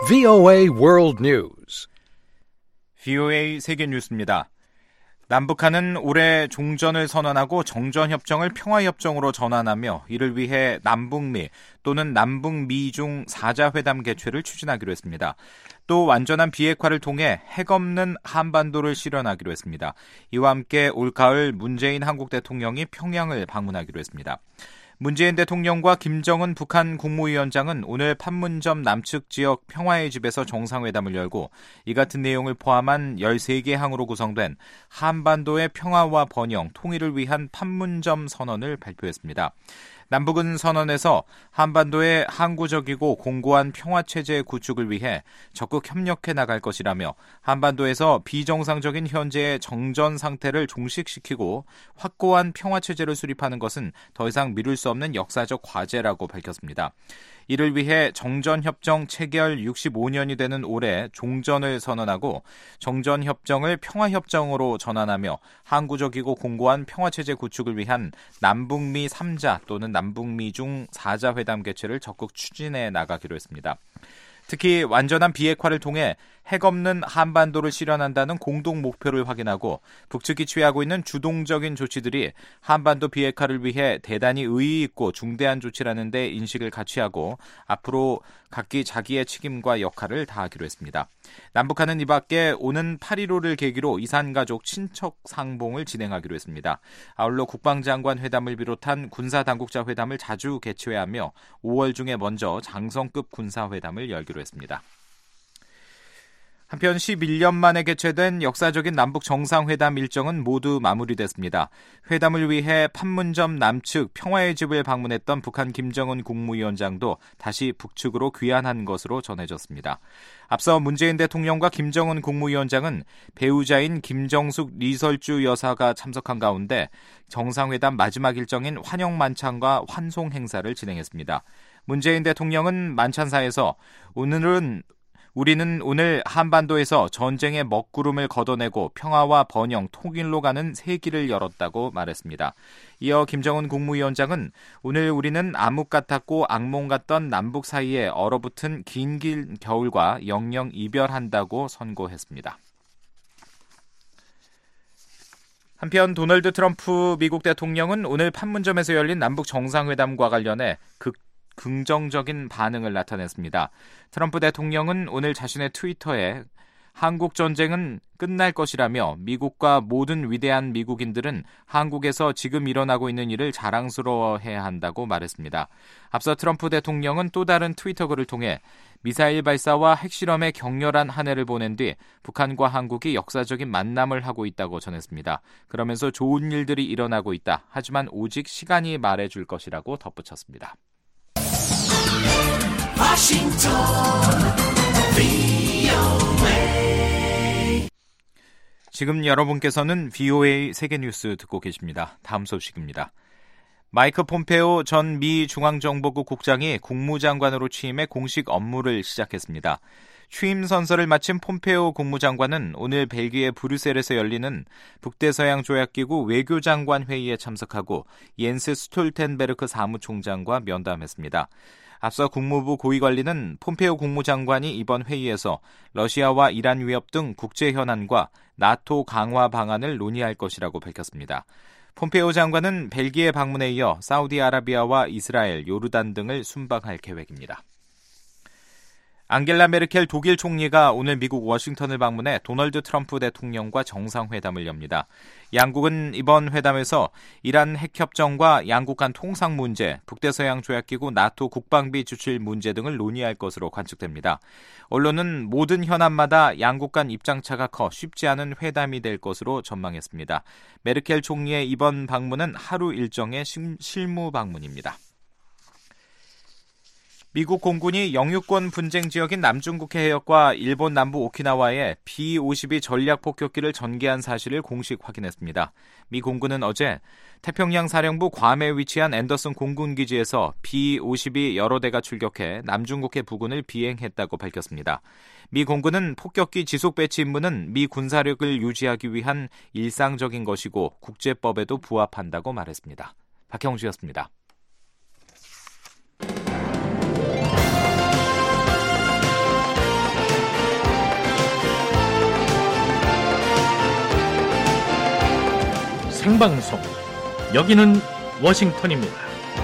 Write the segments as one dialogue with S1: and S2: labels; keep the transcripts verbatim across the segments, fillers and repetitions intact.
S1: 브이오에이 World News.
S2: 브이오에이 세계 뉴스입니다. 남북한은 올해 종전을 선언하고 정전협정을 평화협정으로 전환하며 이를 위해 남북미 또는 남북미중 사 자 회담 개최를 추진하기로 했습니다. 또 완전한 비핵화를 통해 핵 없는 한반도를 실현하기로 했습니다. 이와 함께 올가을 문재인 한국 대통령이 평양을 방문하기로 했습니다. 문재인 대통령과 김정은 북한 국무위원장은 오늘 판문점 남측 지역 평화의 집에서 정상회담을 열고 이 같은 내용을 포함한 열세 개 항으로 구성된 한반도의 평화와 번영, 통일을 위한 판문점 선언을 발표했습니다. 남북은 선언에서 한반도의 항구적이고 공고한 평화체제 구축을 위해 적극 협력해 나갈 것이라며 한반도에서 비정상적인 현재의 정전 상태를 종식시키고 확고한 평화체제를 수립하는 것은 더 이상 미룰 수 없는 역사적 과제라고 밝혔습니다. 이를 위해 정전협정 체결 육십오 년이 되는 올해 종전을 선언하고 정전협정을 평화협정으로 전환하며 항구적이고 공고한 평화체제 구축을 위한 남북미 삼 자 또는 남북미 중 사 자 회담 개최를 적극 추진해 나가기로 했습니다. 특히 완전한 비핵화를 통해 핵 없는 한반도를 실현한다는 공동 목표를 확인하고 북측이 취하고 있는 주동적인 조치들이 한반도 비핵화를 위해 대단히 의의 있고 중대한 조치라는 데 인식을 같이 하고 앞으로 각기 자기의 책임과 역할을 다하기로 했습니다. 남북한은 이 밖에 오는 팔 일오를 계기로 이산가족 친척 상봉을 진행하기로 했습니다. 아울러 국방장관 회담을 비롯한 군사당국자 회담을 자주 개최하며 오월 중에 먼저 장성급 군사회담을 열기로 했습니다. 한편 십일 년 만에 개최된 역사적인 남북 정상회담 일정은 모두 마무리됐습니다. 회담을 위해 판문점 남측 평화의 집을 방문했던 북한 김정은 국무위원장도 다시 북측으로 귀환한 것으로 전해졌습니다. 앞서 문재인 대통령과 김정은 국무위원장은 배우자인 김정숙 리설주 여사가 참석한 가운데 정상회담 마지막 일정인 환영 만찬과 환송 행사를 진행했습니다. 문재인 대통령은 만찬사에서 오늘은 우리는 오늘 한반도에서 전쟁의 먹구름을 걷어내고 평화와 번영, 통일로 가는 새 길을 열었다고 말했습니다. 이어 김정은 국무위원장은 오늘 우리는 암흑 같았고 악몽 같던 남북 사이에 얼어붙은 긴 길 겨울과 영영 이별한다고 선고했습니다. 한편 도널드 트럼프 미국 대통령은 오늘 판문점에서 열린 남북 정상회담과 관련해 극 긍정적인 반응을 나타냈습니다. 트럼프 대통령은 오늘 자신의 트위터에 한국 전쟁은 끝날 것이라며 미국과 모든 위대한 미국인들은 한국에서 지금 일어나고 있는 일을 자랑스러워해야 한다고 말했습니다. 앞서 트럼프 대통령은 또 다른 트위터 글을 통해 미사일 발사와 핵실험에 격렬한 한 해를 보낸 뒤 북한과 한국이 역사적인 만남을 하고 있다고 전했습니다. 그러면서 좋은 일들이 일어나고 있다. 하지만 오직 시간이 말해줄 것이라고 덧붙였습니다.
S3: 워싱턴 브이오에이
S2: 지금 여러분께서는 브이오에이 세계뉴스 듣고 계십니다. 다음 소식입니다. 마이크 폼페오 전 미 중앙정보국 국장이 국무장관으로 취임해 공식 업무를 시작했습니다. 취임 선서를 마친 폼페오 국무장관은 오늘 벨기에 브뤼셀에서 열리는 북대서양 조약기구 외교장관 회의에 참석하고 옌스 스톨텐베르크 사무총장과 면담했습니다. 앞서 국무부 고위관리는 폼페오 국무장관이 이번 회의에서 러시아와 이란 위협 등 국제 현안과 나토 강화 방안을 논의할 것이라고 밝혔습니다. 폼페오 장관은 벨기에 방문에 이어 사우디아라비아와 이스라엘, 요르단 등을 순방할 계획입니다. 앙겔라 메르켈 독일 총리가 오늘 미국 워싱턴을 방문해 도널드 트럼프 대통령과 정상회담을 엽니다. 양국은 이번 회담에서 이란 핵협정과 양국 간 통상 문제, 북대서양 조약기구 나토 국방비 지출 문제 등을 논의할 것으로 관측됩니다. 언론은 모든 현안마다 양국 간 입장차가 커 쉽지 않은 회담이 될 것으로 전망했습니다. 메르켈 총리의 이번 방문은 하루 일정의 실무 방문입니다. 미국 공군이 영유권 분쟁 지역인 남중국 해역과 일본 남부 오키나와에 비 오십이 전략 폭격기를 전개한 사실을 공식 확인했습니다. 미 공군은 어제 태평양 사령부 괌에 위치한 앤더슨 공군기지에서 비 오십이 여러 대가 출격해 남중국해 부근을 비행했다고 밝혔습니다. 미 공군은 폭격기 지속 배치 임무는 미 군사력을 유지하기 위한 일상적인 것이고 국제법에도 부합한다고 말했습니다. 박형주였습니다.
S3: 생방송. 여기는 워싱턴입니다.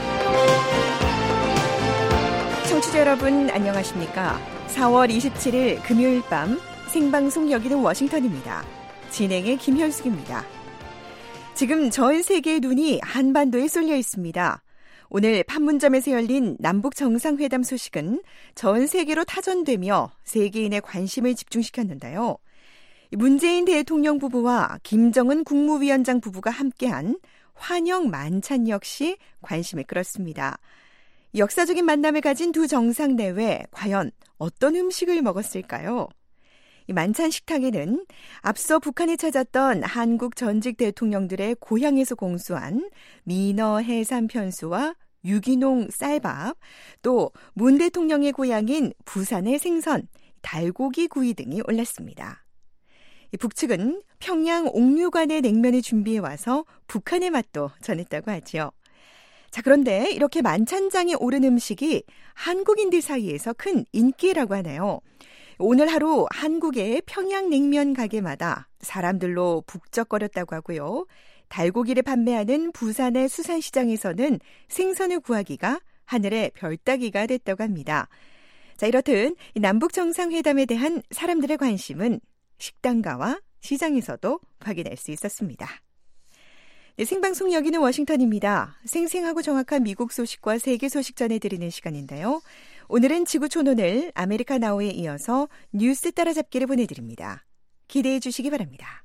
S4: 청취자 여러분 안녕하십니까? 사월 이십칠일 금요일 밤 생방송 여기는 워싱턴입니다. 진행의 김현숙입니다. 지금 전 세계의 눈이 한반도에 쏠려 있습니다. 오늘 판문점에서 열린 남북 정상회담 소식은 전 세계로 타전되며 세계인의 관심을 집중시켰는데요. 문재인 대통령 부부와 김정은 국무위원장 부부가 함께한 환영 만찬 역시 관심을 끌었습니다. 역사적인 만남을 가진 두 정상 내외 과연 어떤 음식을 먹었을까요? 이 만찬 식탁에는 앞서 북한이 찾았던 한국 전직 대통령들의 고향에서 공수한 민어 해삼 편수와 유기농 쌀밥, 또 문 대통령의 고향인 부산의 생선, 달고기 구이 등이 올랐습니다. 북측은 평양 옥류관의 냉면을 준비해 와서 북한의 맛도 전했다고 하죠. 자, 그런데 이렇게 만찬장에 오른 음식이 한국인들 사이에서 큰 인기라고 하네요. 오늘 하루 한국의 평양냉면 가게마다 사람들로 북적거렸다고 하고요. 달고기를 판매하는 부산의 수산시장에서는 생선을 구하기가 하늘의 별따기가 됐다고 합니다. 자, 이렇듯 남북 정상회담에 대한 사람들의 관심은 식당가와 시장에서도 확인할 수 있었습니다. 네, 생방송 여기는 워싱턴입니다. 생생하고 정확한 미국 소식과 세계 소식 전해드리는 시간인데요. 오늘은 지구촌오늘 아메리카 나우에 이어서 뉴스 따라잡기를 보내드립니다. 기대해 주시기 바랍니다.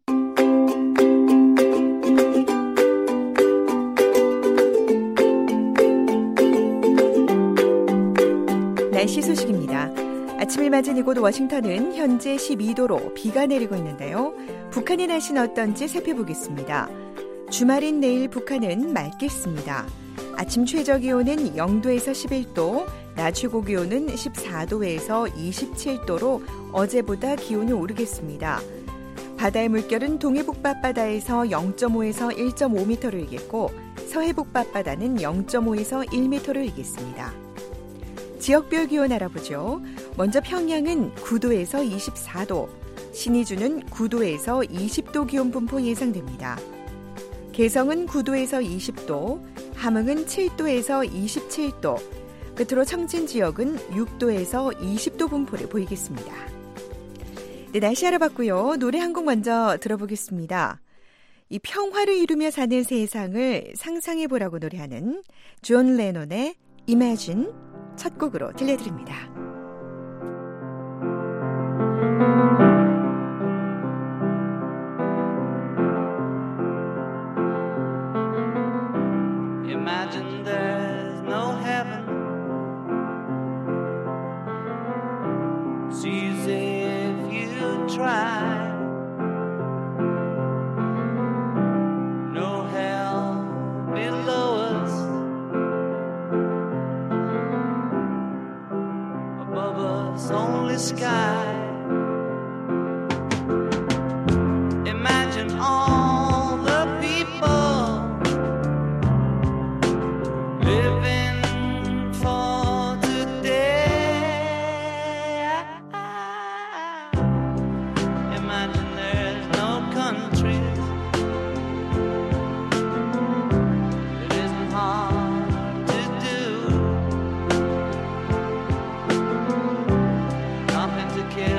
S4: 날씨 소식입니다. 아침을 맞은 이곳 워싱턴은 현재 십이도로 비가 내리고 있는데요. 북한의 날씨는 어떤지 살펴보겠습니다. 주말인 내일 북한은 맑겠습니다. 아침 최저기온은 영도에서 십일도, 낮 최고기온은 십사도에서 이십칠도로 어제보다 기온이 오르겠습니다. 바다의 물결은 동해북바바다에서 영점오에서 일점오미터를 일겠고 서해북바바다는 영점오에서 일미터를 일겠습니다. 지역별 기온 알아보죠. 먼저 평양은 구도에서 이십사도, 신의주는 구도에서 이십도 기온 분포 예상됩니다. 개성은 구도에서 이십도, 함흥은 칠도에서 이십칠도, 끝으로 청진 지역은 육도에서 이십도 분포를 보이겠습니다. 네, 날씨 알아봤고요. 노래 한 곡 먼저 들어보겠습니다. 이 평화를 이루며 사는 세상을 상상해보라고 노래하는 존 레논의 Imagine 첫 곡으로 들려드립니다.
S5: Imagine there's no heaven. It's easy if you try. No hell below us. Above us only sky. Imagine all the people living for today. Imagine there's no countries. It isn't hard to do. Nothing to kill.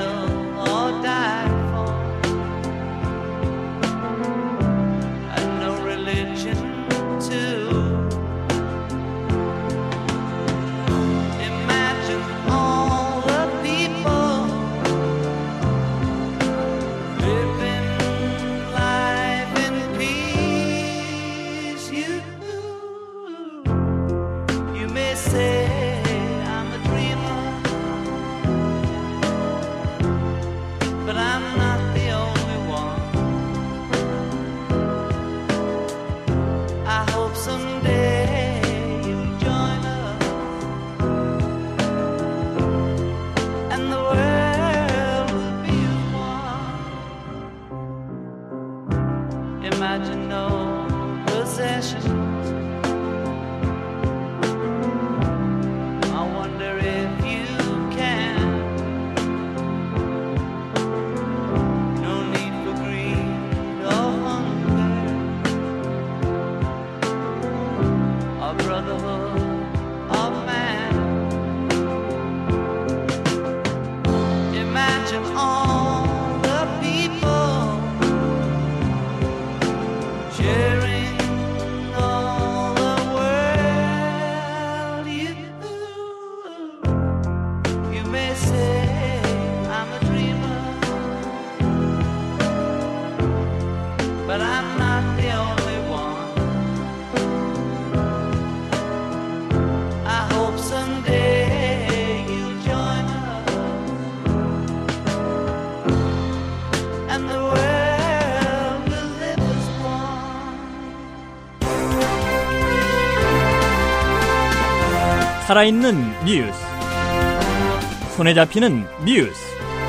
S3: 살아있는 뉴스, 손에 잡히는 뉴스,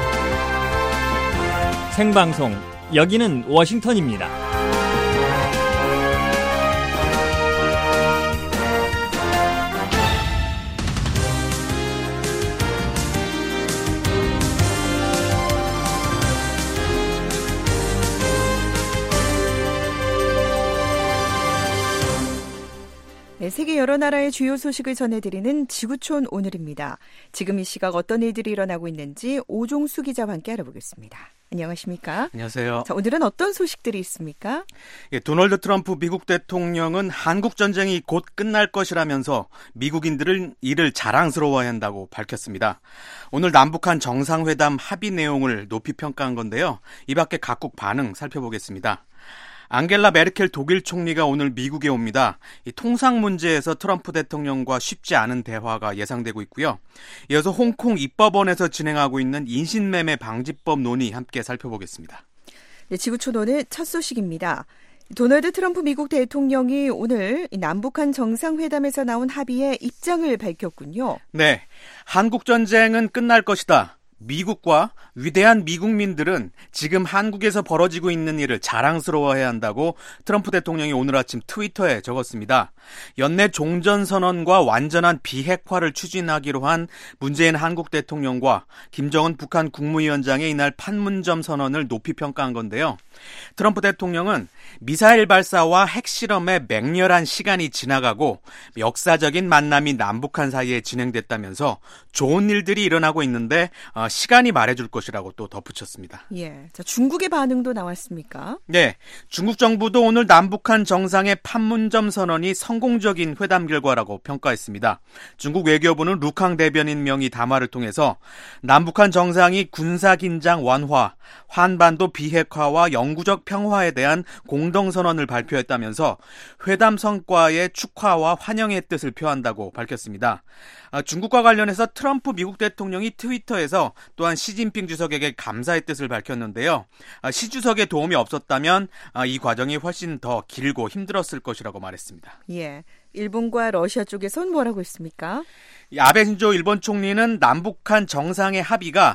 S3: 생방송 여기는 워싱턴입니다.
S4: 네, 세계 여러 나라의 주요 소식을 전해드리는 지구촌 오늘입니다. 지금 이 시각 어떤 일들이 일어나고 있는지 오종수 기자와 함께 알아보겠습니다. 안녕하십니까?
S6: 안녕하세요.
S4: 자, 오늘은 어떤 소식들이 있습니까?
S6: 예, 도널드 트럼프 미국 대통령은 한국 전쟁이 곧 끝날 것이라면서 미국인들은 이를 자랑스러워해야 한다고 밝혔습니다. 오늘 남북한 정상회담 합의 내용을 높이 평가한 건데요. 이 밖에 각국 반응 살펴보겠습니다. 앙겔라 메르켈 독일 총리가 오늘 미국에 옵니다. 이 통상 문제에서 트럼프 대통령과 쉽지 않은 대화가 예상되고 있고요. 이어서 홍콩 입법원에서 진행하고 있는 인신매매 방지법 논의 함께 살펴보겠습니다.
S4: 네, 지구촌 오늘 첫 소식입니다. 도널드 트럼프 미국 대통령이 오늘 남북한 정상회담에서 나온 합의에 입장을 밝혔군요.
S6: 네, 한국 전쟁은 끝날 것이다. 미국과 위대한 미국민들은 지금 한국에서 벌어지고 있는 일을 자랑스러워해야 한다고 트럼프 대통령이 오늘 아침 트위터에 적었습니다. 연내 종전선언과 완전한 비핵화를 추진하기로 한 문재인 한국 대통령과 김정은 북한 국무위원장의 이날 판문점 선언을 높이 평가한 건데요. 트럼프 대통령은 미사일 발사와 핵실험의 맹렬한 시간이 지나가고 역사적인 만남이 남북한 사이에 진행됐다면서 좋은 일들이 일어나고 있는데 어, 시간이 말해줄 것이라고 또 덧붙였습니다.
S4: 예, 자, 중국의 반응도 나왔습니까?
S6: 네, 중국 정부도 오늘 남북한 정상의 판문점 선언이 성공적인 회담 결과라고 평가했습니다. 중국 외교부는 루캉 대변인 명의 담화를 통해서 남북한 정상이 군사긴장 완화, 한반도 비핵화와 영구적 평화에 대한 공동선언을 발표했다면서 회담 성과의 축하와 환영의 뜻을 표한다고 밝혔습니다. 중국과 관련해서 트럼프 미국 대통령이 트위터에서 또한 시진핑 주석에게 감사의 뜻을 밝혔는데요. 시 주석의 도움이 없었다면 이 과정이 훨씬 더 길고 힘들었을 것이라고 말했습니다.
S4: 예, 일본과 러시아 쪽에선 뭐라고 했습니까?
S6: 아베 신조 일본 총리는 남북한 정상의 합의가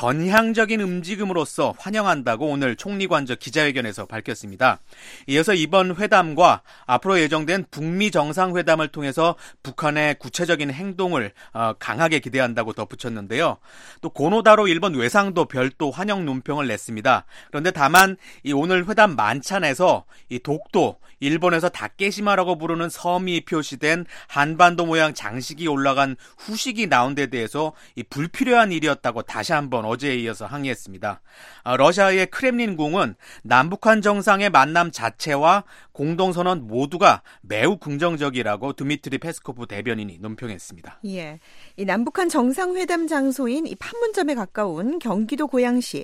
S6: 전향적인 움직임으로서 환영한다고 오늘 총리관저 기자회견에서 밝혔습니다. 이어서 이번 회담과 앞으로 예정된 북미 정상회담을 통해서 북한의 구체적인 행동을 강하게 기대한다고 덧붙였는데요. 또 고노다로 일본 외상도 별도 환영 논평을 냈습니다. 그런데 다만 이 오늘 회담 만찬에서 이 독도, 일본에서 다케시마라고 부르는 섬이 표시된 한반도 모양 장식이 올라간 후식이 나온 데 대해서 이 불필요한 일이었다고 다시 한번 어제에 이어서 항의했습니다. 아, 러시아의 크렘린궁은 남북한 정상의 만남 자체와 공동선언 모두가 매우 긍정적이라고 드미트리 페스코프 대변인이 논평했습니다.
S4: 예, 이 남북한 정상회담 장소인 이 판문점에 가까운 경기도 고양시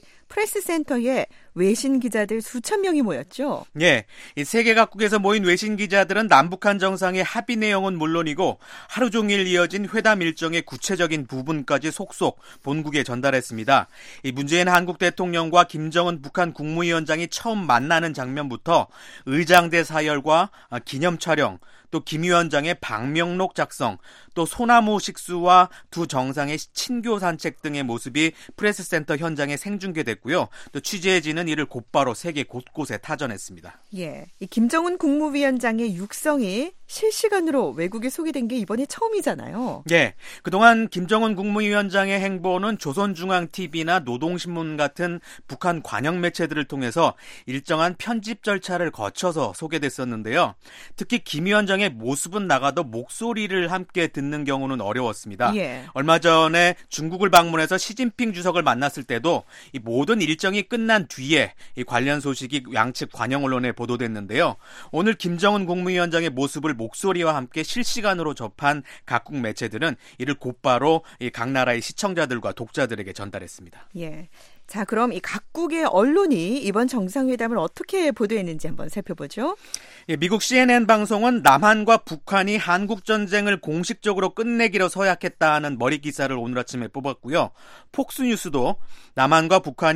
S4: 프레스센터에 외신 기자들 수천 명이 모였죠.
S6: 예, 이 세계 각국에서 모인 외신 기자들은 남북한 정상의 합의 내용은 물론이고 하루 종일 이어진 회담 일정의 구체적인 부분까지 속속 본국에 전달했습니다. 이 문재인 한국 대통령과 김정은 북한 국무위원장이 처음 만나는 장면부터 의장대 사열과 기념 촬영, 또 김 위원장의 방명록 작성, 또 소나무 식수와 두 정상의 친교 산책 등의 모습이 프레스센터 현장에 생중계됐고요. 또 취재진은 이를 곧바로 세계 곳곳에 타전했습니다.
S4: 예, 이 김정은 국무위원장의 육성이 실시간으로 외국에 소개된 게 이번에 처음이잖아요.
S6: 예, 그동안 김정은 국무위원장의 행보는 조선중앙티비나 노동신문 같은 북한 관영 매체들을 통해서 일정한 편집 절차를 거쳐서 소개됐었는데요. 특히 김 위원장의 모습은 나가도 목소리를 함께 듣는 경우는 어려웠습니다.
S4: 예.
S6: 얼마 전에 중국을 방문해서 시진핑 주석을 만났을 때도 이 모든 일정이 끝난 뒤에 이 관련 소식이 양측 관영 언론에 보도됐는데요. 오늘 김정은 국무위원장의 모습을 목소리와 함께 실시간으로 접한 각국 매체들은 이를 곧바로 이 각 나라의 시청자들과 독자들에게 전달했습니다.
S4: 예. 자, 그럼 이 각국의 언론이 이번 정상회담을 어떻게 보도했는지 한번 살펴보죠.
S6: 예, 미국 씨엔엔 방송은 남한과 북한이 한국전쟁을 공식적으로 끝내기로 서약했다는 머리 기사를 오늘 아침에 뽑았고요. 폭스뉴스도 남한과 북한이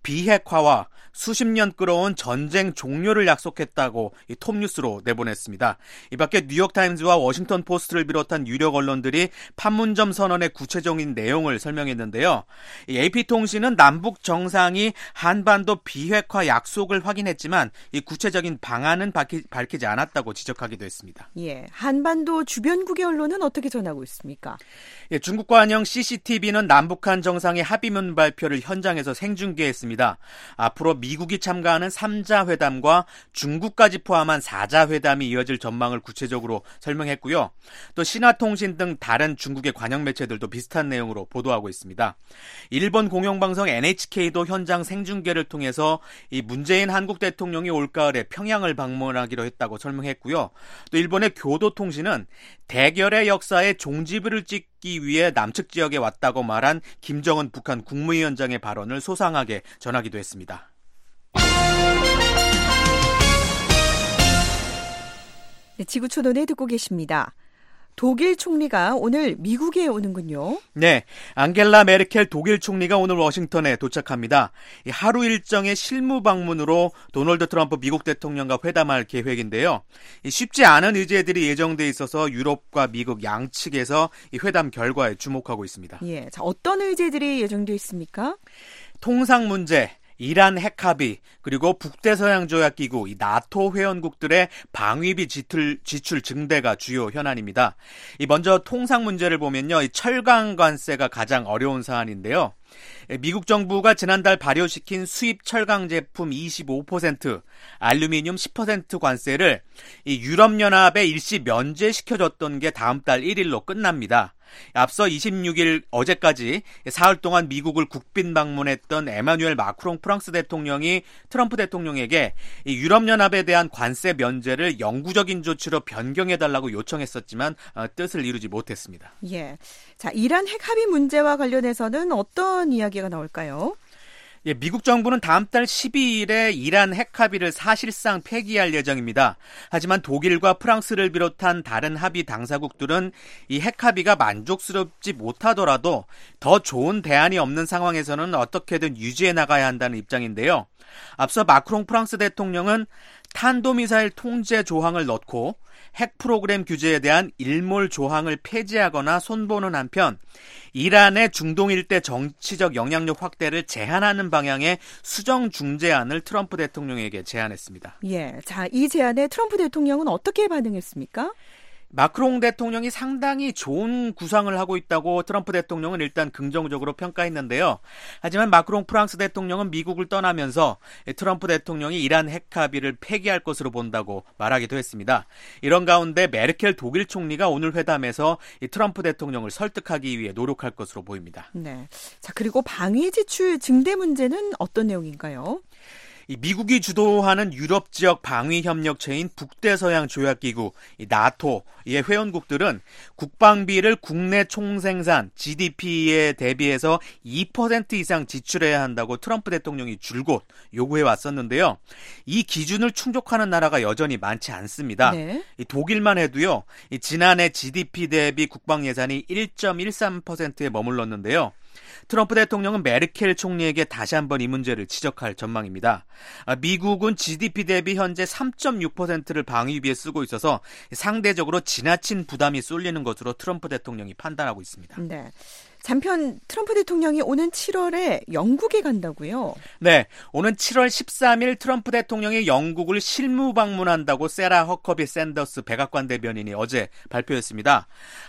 S6: 비핵화와 수십 년 끌어온 전쟁 종료를 약속했다고 이 톱뉴스로 내보냈습니다. 이 밖에 뉴욕타임즈와 워싱턴 포스트를 비롯한 유력 언론들이 판문점 선언의 구체적인 내용을 설명했는데요. 이 에이피통신은 남북 정상이 한반도 비핵화 약속을 확인했지만 이 구체적인 방안은 밝히, 밝히지 않았다고 지적하기도 했습니다.
S4: 예, 한반도 주변국의 언론은 어떻게 전하고 있습니까?
S6: 예, 중국과 한영 씨씨티비는 남북한 정상의 합의문 발표를 현장에서 생중계했습니다. 앞으로 미국이 참가하는 삼자 회담과 중국까지 포함한 사자 회담이 이어질 전망을 구체적으로 설명했고요. 또 신화통신 등 다른 중국의 관영 매체들도 비슷한 내용으로 보도하고 있습니다. 일본 공영방송 엔에이치케이도 현장 생중계를 통해서 이 문재인 한국 대통령이 올가을에 평양을 방문하기로 했다고 설명했고요. 또 일본의 교도통신은 대결의 역사에 종지부를 찍기 위해 남측 지역에 왔다고 말한 김정은 북한 국무위원장의 발언을 소상하게 전하기도 했습니다.
S4: 네, 지구촌원에 듣고 계십니다. 독일 총리가 오늘 미국에 오는군요.
S6: 네, 앙겔라 메르켈 독일 총리가 오늘 워싱턴에 도착합니다. 하루 일정의 실무 방문으로 도널드 트럼프 미국 대통령과 회담할 계획인데요. 쉽지 않은 의제들이 예정돼 있어서 유럽과 미국 양측에서 이 회담 결과에 주목하고 있습니다.
S4: 예, 자, 어떤 의제들이 예정돼 있습니까?
S6: 통상 문제, 이란 핵 합의, 그리고 북대서양조약기구, 이 나토 회원국들의 방위비 지출, 지출 증대가 주요 현안입니다. 이 먼저 통상 문제를 보면요, 이 철강 관세가 가장 어려운 사안인데요. 미국 정부가 지난달 발효시킨 수입 철강 제품 이십오 퍼센트, 알루미늄 십 퍼센트 관세를 이 유럽연합에 일시 면제시켜줬던 게 다음 달 일 일로 끝납니다. 앞서 이십육 일 어제까지 사흘 동안 미국을 국빈 방문했던 에마뉴엘 마크롱 프랑스 대통령이 트럼프 대통령에게 이 유럽연합에 대한 관세 면제를 영구적인 조치로 변경해달라고 요청했었지만 어, 뜻을 이루지 못했습니다.
S4: 예, 자, 이란 핵 합의 문제와 관련해서는 어떤 이야기가 나올까요?
S6: 예, 미국 정부는 다음 달 십이 일에 이란 핵 합의를 사실상 폐기할 예정입니다. 하지만 독일과 프랑스를 비롯한 다른 합의 당사국들은 이 핵 합의가 만족스럽지 못하더라도 더 좋은 대안이 없는 상황에서는 어떻게든 유지해 나가야 한다는 입장인데요. 앞서 마크롱 프랑스 대통령은 탄도미사일 통제 조항을 넣고 핵 프로그램 규제에 대한 일몰 조항을 폐지하거나 손보는 한편 이란의 중동 일대 정치적 영향력 확대를 제한하는 방향의 수정 중재안을 트럼프 대통령에게 제안했습니다.
S4: 예, 자, 이 제안에 트럼프 대통령은 어떻게 반응했습니까?
S6: 마크롱 대통령이 상당히 좋은 구상을 하고 있다고 트럼프 대통령은 일단 긍정적으로 평가했는데요. 하지만 마크롱 프랑스 대통령은 미국을 떠나면서 트럼프 대통령이 이란 핵 합의를 폐기할 것으로 본다고 말하기도 했습니다. 이런 가운데 메르켈 독일 총리가 오늘 회담에서 트럼프 대통령을 설득하기 위해 노력할 것으로 보입니다.
S4: 네. 자, 그리고 방위 지출 증대 문제는 어떤 내용인가요?
S6: 이 미국이 주도하는 유럽 지역 방위 협력체인 북대서양 조약기구 이 나토의 회원국들은 국방비를 국내 총생산 지디피에 대비해서 이 퍼센트 이상 지출해야 한다고 트럼프 대통령이 줄곧 요구해 왔었는데요. 이 기준을 충족하는 나라가 여전히 많지 않습니다.
S4: 네.
S6: 이 독일만 해도요. 이 지난해 지디피 대비 국방 예산이 일 점 일삼 퍼센트에 머물렀는데요. 트럼프 대통령은 메르켈 총리에게 다시 한번 이 문제를 지적할 전망입니다. 미국은 지디피 대비 현재 삼 점 육 퍼센트를 방위비에 쓰고 있어서 상대적으로 지나친 부담이 쏠리는 것으로 트럼프 대통령이 판단하고 있습니다.
S4: 네. 한편 트럼프 대통령이 오는 칠월에 영국에 간다고요?
S6: 네, 오는 칠월 십삼 일 트럼프 대통령이 영국을 실무 방문한다고 세라 허커비 샌더스 백악관 대변인이 어제 발표했습니다.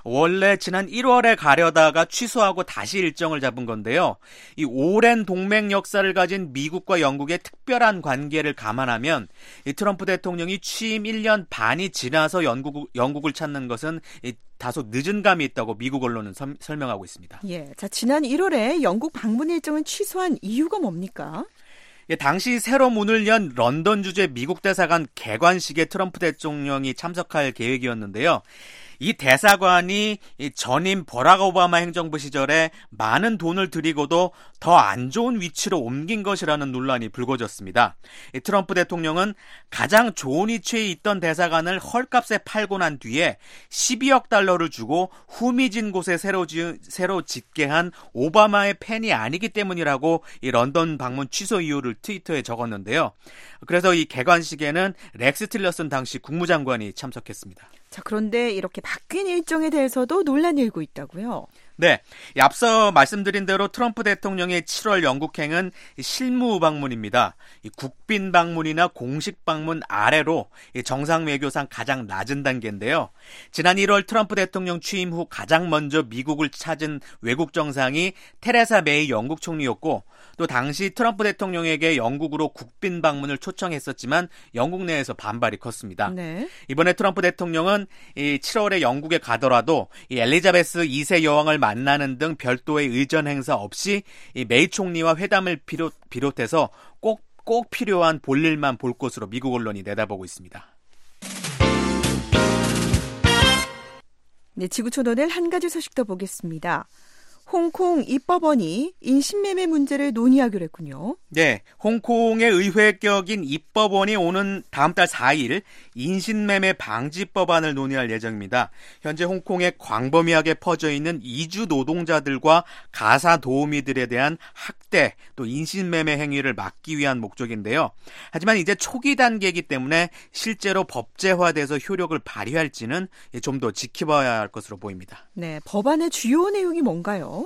S6: 원래 지난 일월에 가려다가 취소하고 다시 일정을 잡은 건데요. 이 오랜 동맹 역사를 가진 미국과 영국의 특별한 관계를 감안하면 이 트럼프 대통령이 취임 일 년 반이 지나서 영국, 영국을 찾는 것은 이 다소 늦은 감이 있다고 미국 언론은 서, 설명하고 있습니다.
S4: 예, 자, 지난 일월에 영국 방문 일정을 취소한 이유가 뭡니까?
S6: 예, 당시 새로 문을 연 런던 주재 미국 대사관 개관식에 트럼프 대통령이 참석할 계획이었는데요. 이 대사관이 이 전임 버락 오바마 행정부 시절에 많은 돈을 들이고도 더 안 좋은 위치로 옮긴 것이라는 논란이 불거졌습니다. 이 트럼프 대통령은 가장 좋은 위치에 있던 대사관을 헐값에 팔고 난 뒤에 십이억 달러를 주고 후미진 곳에 새로, 지, 새로 짓게 한 오바마의 팬이 아니기 때문이라고 이 런던 방문 취소 이유를 트위터에 적었는데요. 그래서 이 개관식에는 렉스 틸러슨 당시 국무장관이 참석했습니다.
S4: 자, 그런데 이렇게 바뀐 일정에 대해서도 논란이 일고 있다고요?
S6: 네, 앞서 말씀드린 대로 트럼프 대통령의 칠월 영국행은 실무 방문입니다. 국빈 방문이나 공식 방문 아래로 정상 외교상 가장 낮은 단계인데요. 지난 일월 트럼프 대통령 취임 후 가장 먼저 미국을 찾은 외국 정상이 테레사 메이 영국 총리였고, 또 당시 트럼프 대통령에게 영국으로 국빈 방문을 초청했었지만 영국 내에서 반발이 컸습니다.
S4: 네.
S6: 이번에 트럼프 대통령은 이 칠월에 영국에 가더라도 이 엘리자베스 이 세 여왕을 만나는 등 별도의 의전 행사 없이 이 메이 총리와 회담을 비롯, 비롯해서 꼭, 꼭 필요한 볼일만 볼 것으로 미국 언론이 내다보고 있습니다.
S4: 네, 지구촌 오늘 한 가지 소식 더 보겠습니다. 홍콩 입법원이 인신매매 문제를 논의하기로 했군요.
S6: 네, 홍콩의 의회격인 입법원이 오는 다음 달 사 일 인신매매 방지법안을 논의할 예정입니다. 현재 홍콩에 광범위하게 퍼져 있는 이주 노동자들과 가사 도우미들에 대한 학대 또 인신매매 행위를 막기 위한 목적인데요. 하지만 이제 초기 단계이기 때문에 실제로 법제화돼서 효력을 발휘할지는 좀 더 지켜봐야 할 것으로 보입니다.
S4: 네, 법안의 주요 내용이 뭔가요?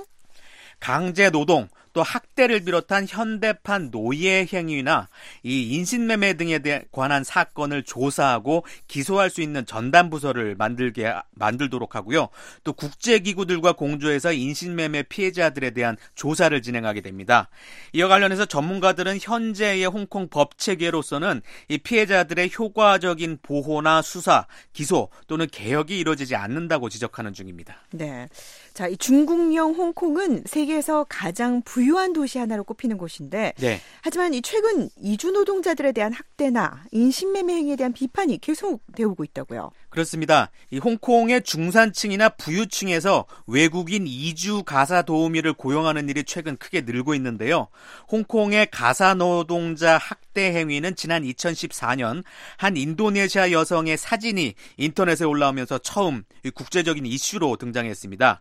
S6: 강제 노동, 또 학대를 비롯한 현대판 노예 행위나 이 인신매매 등에 대해 관한 사건을 조사하고 기소할 수 있는 전담 부서를 만들게 만들도록 하고요. 또 국제기구들과 공조해서 인신매매 피해자들에 대한 조사를 진행하게 됩니다. 이와 관련해서 전문가들은 현재의 홍콩 법 체계로서는 이 피해자들의 효과적인 보호나 수사, 기소 또는 개혁이 이루어지지 않는다고 지적하는 중입니다.
S4: 네, 자, 이 중국령 홍콩은 세계에서 가장 부유한 도시 하나로 꼽히는 곳인데,
S6: 네.
S4: 하지만 이 최근 이주 노동자들에 대한 학대나 인신매매 행위에 대한 비판이 계속 되오고 있다고요.
S6: 그렇습니다. 이 홍콩의 중산층이나 부유층에서 외국인 이주 가사 도우미를 고용하는 일이 최근 크게 늘고 있는데요. 홍콩의 가사 노동자 학대 행위는 지난 이천십사 년 한 인도네시아 여성의 사진이 인터넷에 올라오면서 처음 국제적인 이슈로 등장했습니다.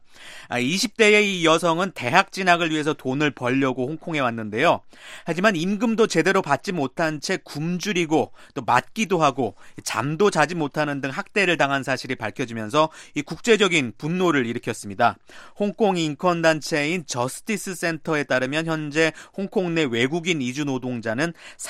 S6: 이십 대의 이 여성은 대학 진학을 위해서 돈을 벌려고 홍콩에 왔는데요. 하지만 임금도 제대로 받지 못한 채 굶주리고 또 맞기도 하고 잠도 자지 못하는 등 학대를 당한 사실이 밝혀지면서 이 국제적인 분노를 일으켰습니다. 홍콩 인권단체인 저스티스 센터에 따르면 현재 홍콩 내 외국인 이주 노동자는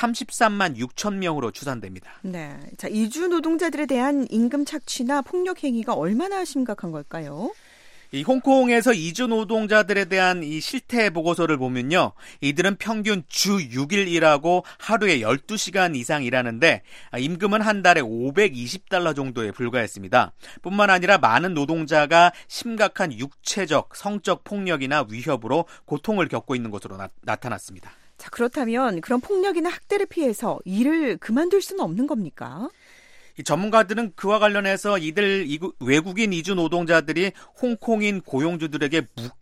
S6: 삼십삼만 육천 명으로 추산됩니다.
S4: 네, 자, 이주 노동자들에 대한 임금 착취나 폭력 행위가 얼마나 심각한 걸까요?
S6: 이 홍콩에서 이주 노동자들에 대한 이 실태 보고서를 보면요. 이들은 평균 주 육 일 일하고 하루에 열두 시간 이상 일하는데 임금은 한 달에 오백이십 달러 정도에 불과했습니다. 뿐만 아니라 많은 노동자가 심각한 육체적, 성적 폭력이나 위협으로 고통을 겪고 있는 것으로 나, 나타났습니다.
S4: 자, 그렇다면 그런 폭력이나 학대를 피해서 일을 그만둘 수는 없는 겁니까?
S6: 이 전문가들은 그와 관련해서 이들 외국인 이주 노동자들이 홍콩인 고용주들에게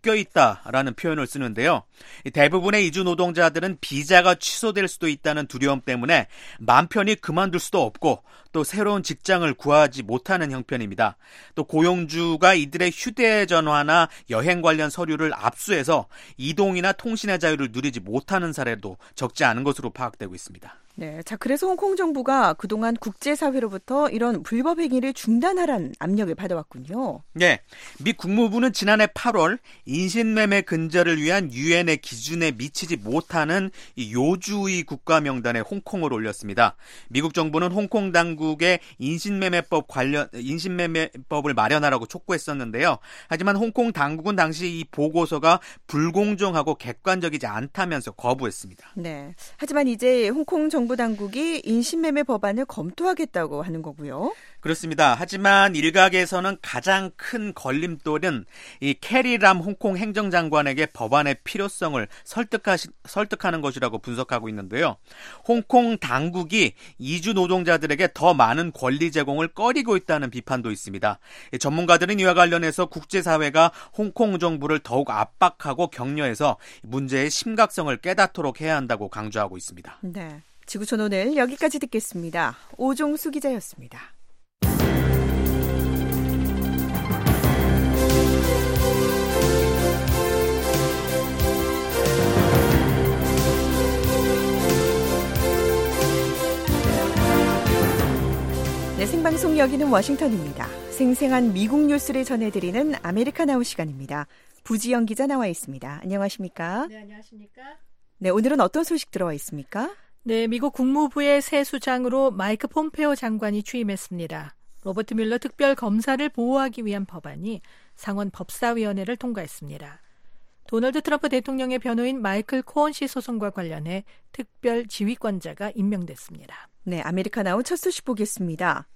S6: 묶여있다라는 표현을 쓰는데요. 대부분의 이주 노동자들은 비자가 취소될 수도 있다는 두려움 때문에 맘 편히 그만둘 수도 없고 또 새로운 직장을 구하지 못하는 형편입니다. 또 고용주가 이들의 휴대전화나 여행 관련 서류를 압수해서 이동이나 통신의 자유를 누리지 못하는 사례도 적지 않은 것으로 파악되고 있습니다.
S4: 네, 자, 그래서 홍콩 정부가 그동안 국제사회로부터 이런 불법 행위를 중단하라는 압력을 받아왔군요.
S6: 네, 미 국무부는 지난해 팔월 인신매매 근절을 위한 유엔의 기준에 미치지 못하는 이 요주의 국가 명단에 홍콩을 올렸습니다. 미국 정부는 홍콩 당국에 인신매매법 관련 인신매매법을 마련하라고 촉구했었는데요. 하지만 홍콩 당국은 당시 이 보고서가 불공정하고 객관적이지 않다면서 거부했습니다.
S4: 네, 하지만 이제 홍콩 정부 정부 당국이 인신매매 법안을 검토하겠다고 하는 거고요.
S6: 그렇습니다. 하지만 일각에서는 가장 큰 걸림돌은 이 캐리람 홍콩 행정장관에게 법안의 필요성을 설득하시, 설득하는 것이라고 분석하고 있는데요. 홍콩 당국이 이주 노동자들에게 더 많은 권리 제공을 꺼리고 있다는 비판도 있습니다. 전문가들은 이와 관련해서 국제사회가 홍콩 정부를 더욱 압박하고 격려해서 문제의 심각성을 깨닫도록 해야 한다고 강조하고 있습니다.
S4: 네, 지구촌 오늘 여기까지 듣겠습니다. 오종수 기자였습니다. 네, 생방송 여기는 워싱턴입니다. 생생한 미국 뉴스를 전해드리는 아메리카나우 시간입니다. 부지영 기자 나와 있습니다. 안녕하십니까?
S7: 네, 안녕하십니까?
S4: 네, 오늘은 어떤 소식 들어와 있습니까?
S7: 네, 미국 국무부의 새 수장으로 마이크 폼페오 장관이 취임했습니다. 로버트 뮬러 특별 검사를 보호하기 위한 법안이 상원 법사위원회를 통과했습니다. 도널드 트럼프 대통령의 변호인 마이클 코언 씨 소송과 관련해 특별 지휘권자가 임명됐습니다.
S4: 네, 아메리카나우 첫 소식 보겠습니다.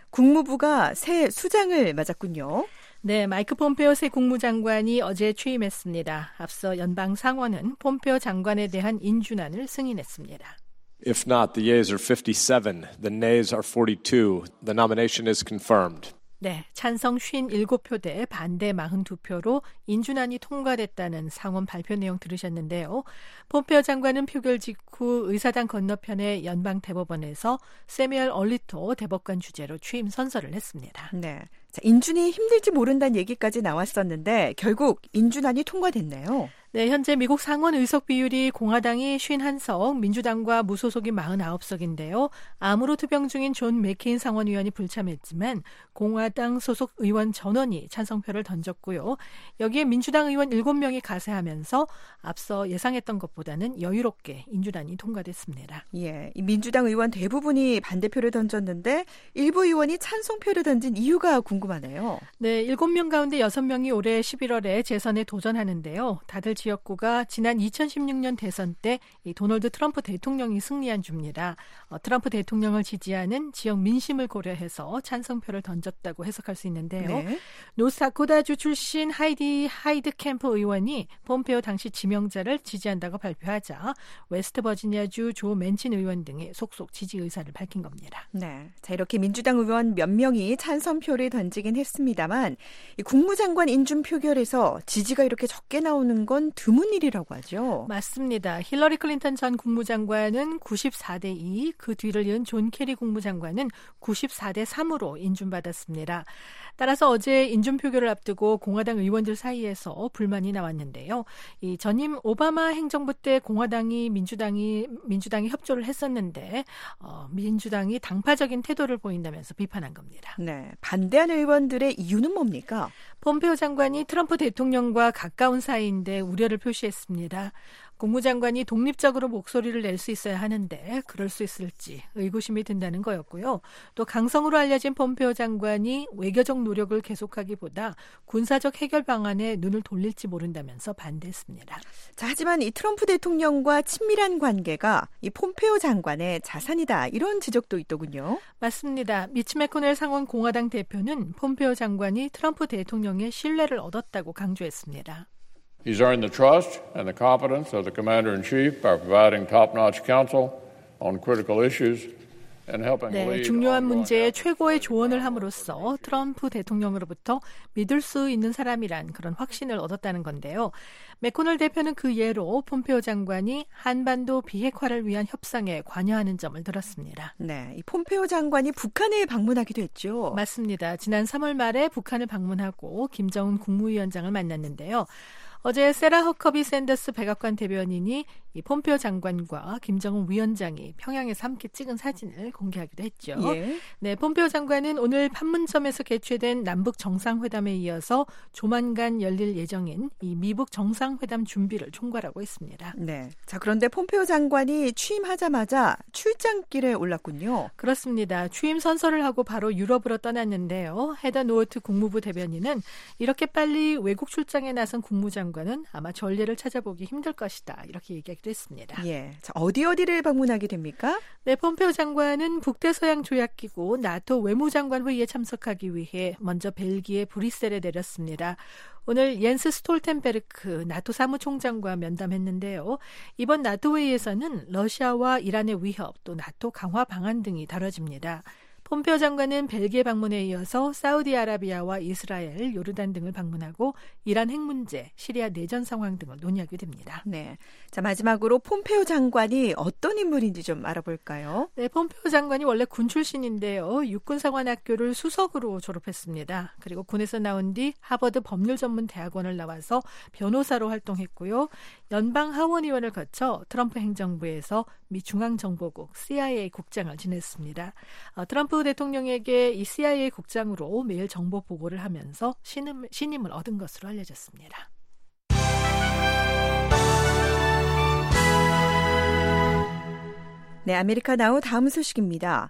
S4: 국무부가 새 수장을 맞았군요.
S7: 네, 마이크 폼페오 새 국무장관이 어제 취임했습니다. 앞서 연방 상원은 폼페오 장관에 대한 인준안을 승인했습니다.
S8: If not, the yeas are fifty-seven, the nays are forty-two. The nomination is confirmed.
S7: 네, 찬성 오십칠 표 대 반대 사십이 표로 인준안이 통과됐다는 상원 발표 내용 들으셨는데요. 폼페오 장관은 표결 직후 의사당 건너편의 연방 대법원에서 세뮤얼 얼리토 대법관 주재로 취임 선서를 했습니다.
S4: 네, 자, 인준이 힘들지 모른다는 얘기까지 나왔었는데 결국 인준안이 통과됐네요.
S7: 네, 현재 미국 상원 의석 비율이 공화당이 오십일 석, 민주당과 무소속이 사십구 석인데요. 암으로 투병 중인 존 맥케인 상원의원이 불참했지만 공화당 소속 의원 전원이 찬성표를 던졌고요. 여기에 민주당 의원 일곱 명이 가세하면서 앞서 예상했던 것보다는 여유롭게 인준안이 통과됐습니다.
S4: 예, 이 민주당 의원 대부분이 반대표를 던졌는데 일부 의원이 찬성표를 던진 이유가 궁금하네요.
S7: 네, 일곱 명 가운데 여섯 명이 올해 십일월에 재선에 도전하는데요. 다들 지역구가 지난 이천십육 년 대선 때 이 도널드 트럼프 대통령이 승리한 주입니다. 어, 트럼프 대통령을 지지하는 지역 민심을 고려해서 찬성표를 던졌다고 해석할 수 있는데요.
S4: 네.
S7: 노스다코타주 출신 하이디 하이드 캠프 의원이 폼페오 당시 지명자를 지지한다고 발표하자 웨스트버지니아주 조 맨친 의원 등이 속속 지지 의사를 밝힌 겁니다.
S4: 네, 자 이렇게 민주당 의원 몇 명이 찬성표를 던지긴 했습니다만 이 국무장관 인준 표결에서 지지가 이렇게 적게 나오는 건 드문 일이라고 하죠.
S7: 맞습니다. 힐러리 클린턴 전 국무장관은 구십사 대 이, 그 뒤를 이은 존 케리 국무장관은 구십사 대 삼으로 인준받았습니다. 따라서 어제 인준 표결을 앞두고 공화당 의원들 사이에서 불만이 나왔는데요. 이 전임 오바마 행정부 때 공화당이 민주당이 민주당이 협조를 했었는데 어, 민주당이 당파적인 태도를 보인다면서 비판한 겁니다.
S4: 네, 반대하는 의원들의 이유는 뭡니까?
S7: 폼페오 장관이 트럼프 대통령과 가까운 사이인데 우려를 표시했습니다. 국무장관이 독립적으로 목소리를 낼 수 있어야 하는데 그럴 수 있을지 의구심이 든다는 거였고요. 또 강성으로 알려진 폼페오 장관이 외교적 노력을 계속하기보다 군사적 해결 방안에 눈을 돌릴지 모른다면서 반대했습니다.
S4: 자, 하지만 이 트럼프 대통령과 친밀한 관계가 이 폼페오 장관의 자산이다 이런 지적도 있더군요.
S7: 맞습니다. 미치 매코넬 상원 공화당 대표는 폼페오 장관이 트럼프 대통령의 신뢰를 얻었다고 강조했습니다.
S9: He's earned the trust and the confidence of the Commander-in-Chief by providing top-notch counsel on critical issues and helping
S7: 네,
S9: lead
S7: 중요한
S9: ongoing
S7: 문제에
S9: efforts.
S7: 최고의 조언을 함으로써 트럼프 대통령으로부터 믿을 수 있는 사람이란 그런 확신을 얻었다는 건데요. 매코넬 대표는 그 예로 폼페오 장관이 한반도 비핵화를 위한 협상에 관여하는 점을 들었습니다.
S4: 네, 이 폼페오 장관이 북한을 방문하기도 했죠.
S7: 맞습니다. 지난 삼월 말에 북한을 방문하고 김정은 국무위원장을 만났는데요. 어제 세라 허커비 샌더스 백악관 대변인이 이 폼페오 장관과 김정은 위원장이 평양에서 함께 찍은 사진을 공개하기도 했죠.
S4: 예.
S7: 네, 폼페오 장관은 오늘 판문점에서 개최된 남북 정상회담에 이어서 조만간 열릴 예정인 이 미북 정상회담 준비를 총괄하고 있습니다.
S4: 네, 자 그런데 폼페오 장관이 취임하자마자 출장길에 올랐군요.
S7: 그렇습니다. 취임 선서를 하고 바로 유럽으로 떠났는데요. 헤더 노어트 국무부 대변인은 이렇게 빨리 외국 출장에 나선 국무장관은 아마 전례를 찾아보기 힘들 것이다 이렇게 얘기하기도 하기도 했습니다.
S4: 예, 자, 어디 어디를 방문하게 됩니까?
S7: 네, 폼페오 장관은 북대서양 조약기구 나토 외무장관 회의에 참석하기 위해 먼저 벨기에 브뤼셀에 내렸습니다. 오늘 옌스 스톨텐베르크 나토 사무총장과 면담했는데요. 이번 나토 회의에서는 러시아와 이란의 위협, 또 나토 강화 방안 등이 다뤄집니다. 폼페오 장관은 벨기에 방문에 이어서 사우디아라비아와 이스라엘, 요르단 등을 방문하고 이란 핵 문제, 시리아 내전 상황 등을 논의하게 됩니다.
S4: 네. 자, 마지막으로 폼페오 장관이 어떤 인물인지 좀 알아볼까요?
S7: 네, 폼페오 장관이 원래 군 출신인데요. 육군사관학교를 수석으로 졸업했습니다. 그리고 군에서 나온 뒤 하버드 법률전문대학원을 나와서 변호사로 활동했고요. 연방하원의원을 거쳐 트럼프 행정부에서 미 중앙정보국 씨아이에이 국장을 지냈습니다. 어, 트럼프 대통령에게 이 씨아이에이 국장으로 매일 정보 보고를 하면서 신임, 신임을 얻은 것으로 알려졌습니다.
S4: 네, 아메리카 나우 다음 소식입니다.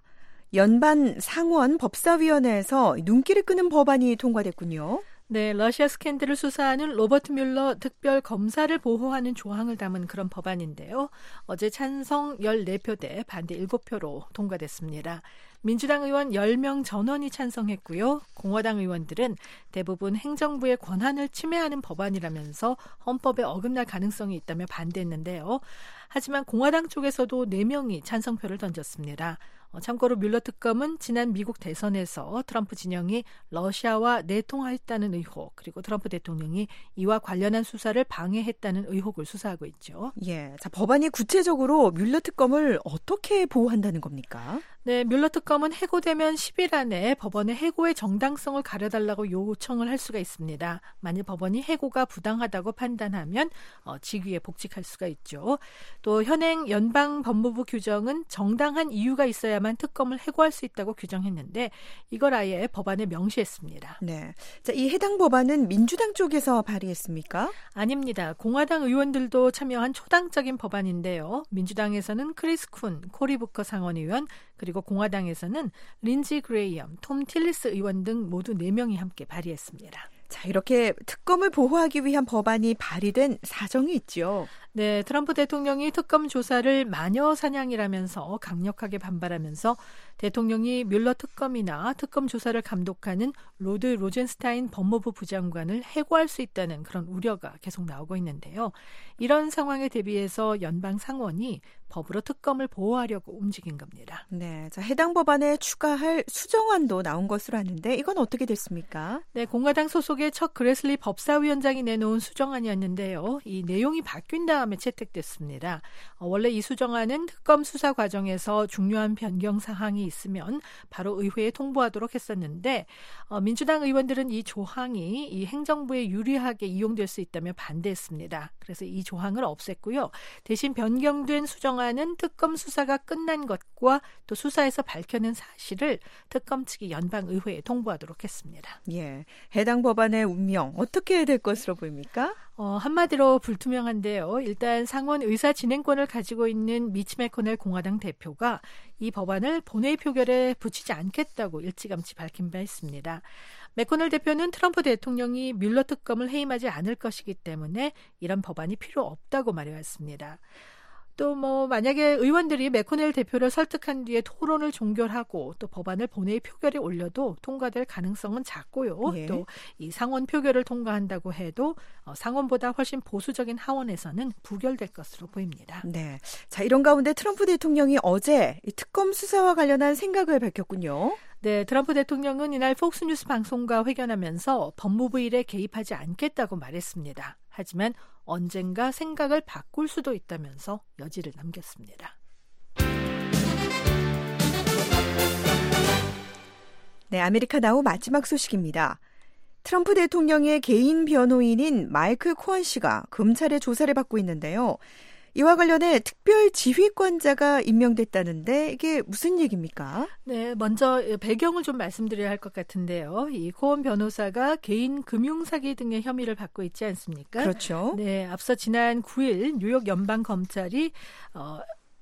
S4: 연방 상원 법사위원회에서 눈길을 끄는 법안이 통과됐군요.
S7: 네, 러시아 스캔들을 수사하는 로버트 뮬러 특별 검사를 보호하는 조항을 담은 그런 법안인데요. 어제 찬성 열네 표 대 반대 일곱 표로 통과됐습니다. 민주당 의원 열 명 전원이 찬성했고요. 공화당 의원들은 대부분 행정부의 권한을 침해하는 법안이라면서 헌법에 어긋날 가능성이 있다며 반대했는데요. 하지만 공화당 쪽에서도 네 명이 찬성표를 던졌습니다. 어, 참고로 뮬러 특검은 지난 미국 대선에서 트럼프 진영이 러시아와 내통했다는 의혹, 그리고 트럼프 대통령이 이와 관련한 수사를 방해했다는 의혹을 수사하고 있죠.
S4: 예, 자, 법안이 구체적으로 뮬러 특검을 어떻게 보호한다는 겁니까?
S7: 네, 뮬러 특검은 해고되면 십 일 안에 법원의 해고의 정당성을 가려달라고 요청을 할 수가 있습니다. 만일 법원이 해고가 부당하다고 판단하면 어, 직위에 복직할 수가 있죠. 또 현행 연방법무부 규정은 정당한 이유가 있어야만 특검을 해고할 수 있다고 규정했는데 이걸 아예 법안에 명시했습니다.
S4: 네, 자, 이 해당 법안은 민주당 쪽에서 발의했습니까?
S7: 아닙니다. 공화당 의원들도 참여한 초당적인 법안인데요. 민주당에서는 크리스 쿤, 코리 부커 상원의원, 그리고 공화당에서는 린지 그레이엄, 톰 틸리스 의원 등 모두 네 명이 함께 발의했습니다.
S4: 자, 이렇게 특검을 보호하기 위한 법안이 발의된 사정이 있죠.
S7: 네, 트럼프 대통령이 특검 조사를 마녀 사냥이라면서 강력하게 반발하면서 대통령이 뮬러 특검이나 특검 조사를 감독하는 로드 로젠스타인 법무부 부장관을 해고할 수 있다는 그런 우려가 계속 나오고 있는데요. 이런 상황에 대비해서 연방 상원이 법으로 특검을 보호하려고 움직인 겁니다.
S4: 네, 자, 해당 법안에 추가할 수정안도 나온 것으로 아는데 이건 어떻게 됐습니까?
S7: 네, 공화당 소속의 척 그레슬리 법사위원장이 내놓은 수정안이었는데요. 이 내용이 바뀐 다음에 채택됐습니다. 어, 원래 이 수정안은 특검 수사 과정에서 중요한 변경 사항이 있으면 바로 의회에 통보하도록 했었는데 어, 민주당 의원들은 이 조항이 이 행정부에 유리하게 이용될 수 있다며 반대했습니다. 그래서 이 조항을 없앴고요. 대신 변경된 수정안은 특검 수사가 끝난 것과 또 수사에서 밝혀낸 사실을 특검 측이 연방의회에 통보하도록 했습니다.
S4: 예, 해당 법안의 운명 어떻게 될 것으로 보입니까?
S7: 어, 한마디로 불투명한데요. 일단 상원 의사 진행권을 가지고 있는 미치 매코넬 공화당 대표가 이 법안을 본회의 표결에 붙이지 않겠다고 일찌감치 밝힌 바 있습니다. 매코넬 대표는 트럼프 대통령이 뮬러 특검을 해임하지 않을 것이기 때문에 이런 법안이 필요 없다고 말해왔습니다. 또 뭐 만약에 의원들이 매코넬 대표를 설득한 뒤에 토론을 종결하고 또 법안을 본회의 표결에 올려도 통과될 가능성은 작고요.
S4: 예.
S7: 또 이 상원 표결을 통과한다고 해도 상원보다 훨씬 보수적인 하원에서는 부결될 것으로 보입니다.
S4: 네, 자, 이런 가운데 트럼프 대통령이 어제 이 특검 수사와 관련한 생각을 밝혔군요.
S7: 네, 트럼프 대통령은 이날 폭스뉴스 방송과 회견하면서 법무부 일에 개입하지 않겠다고 말했습니다. 하지만 언젠가 생각을 바꿀 수도 있다면서 여지를 남겼습니다.
S4: 네, 아메리카 나우 마지막 소식입니다. 트럼프 대통령의 개인 변호인인 마이클 코언 씨가 검찰의 조사를 받고 있는데요. 이와 관련해 특별 지휘권자가 임명됐다는데 이게 무슨 얘기입니까?
S7: 네, 먼저 배경을 좀 말씀드려야 할 것 같은데요. 이 코언 변호사가 개인 금융사기 등의 혐의를 받고 있지 않습니까?
S4: 그렇죠.
S7: 네, 앞서 지난 구 일 뉴욕 연방검찰이 어,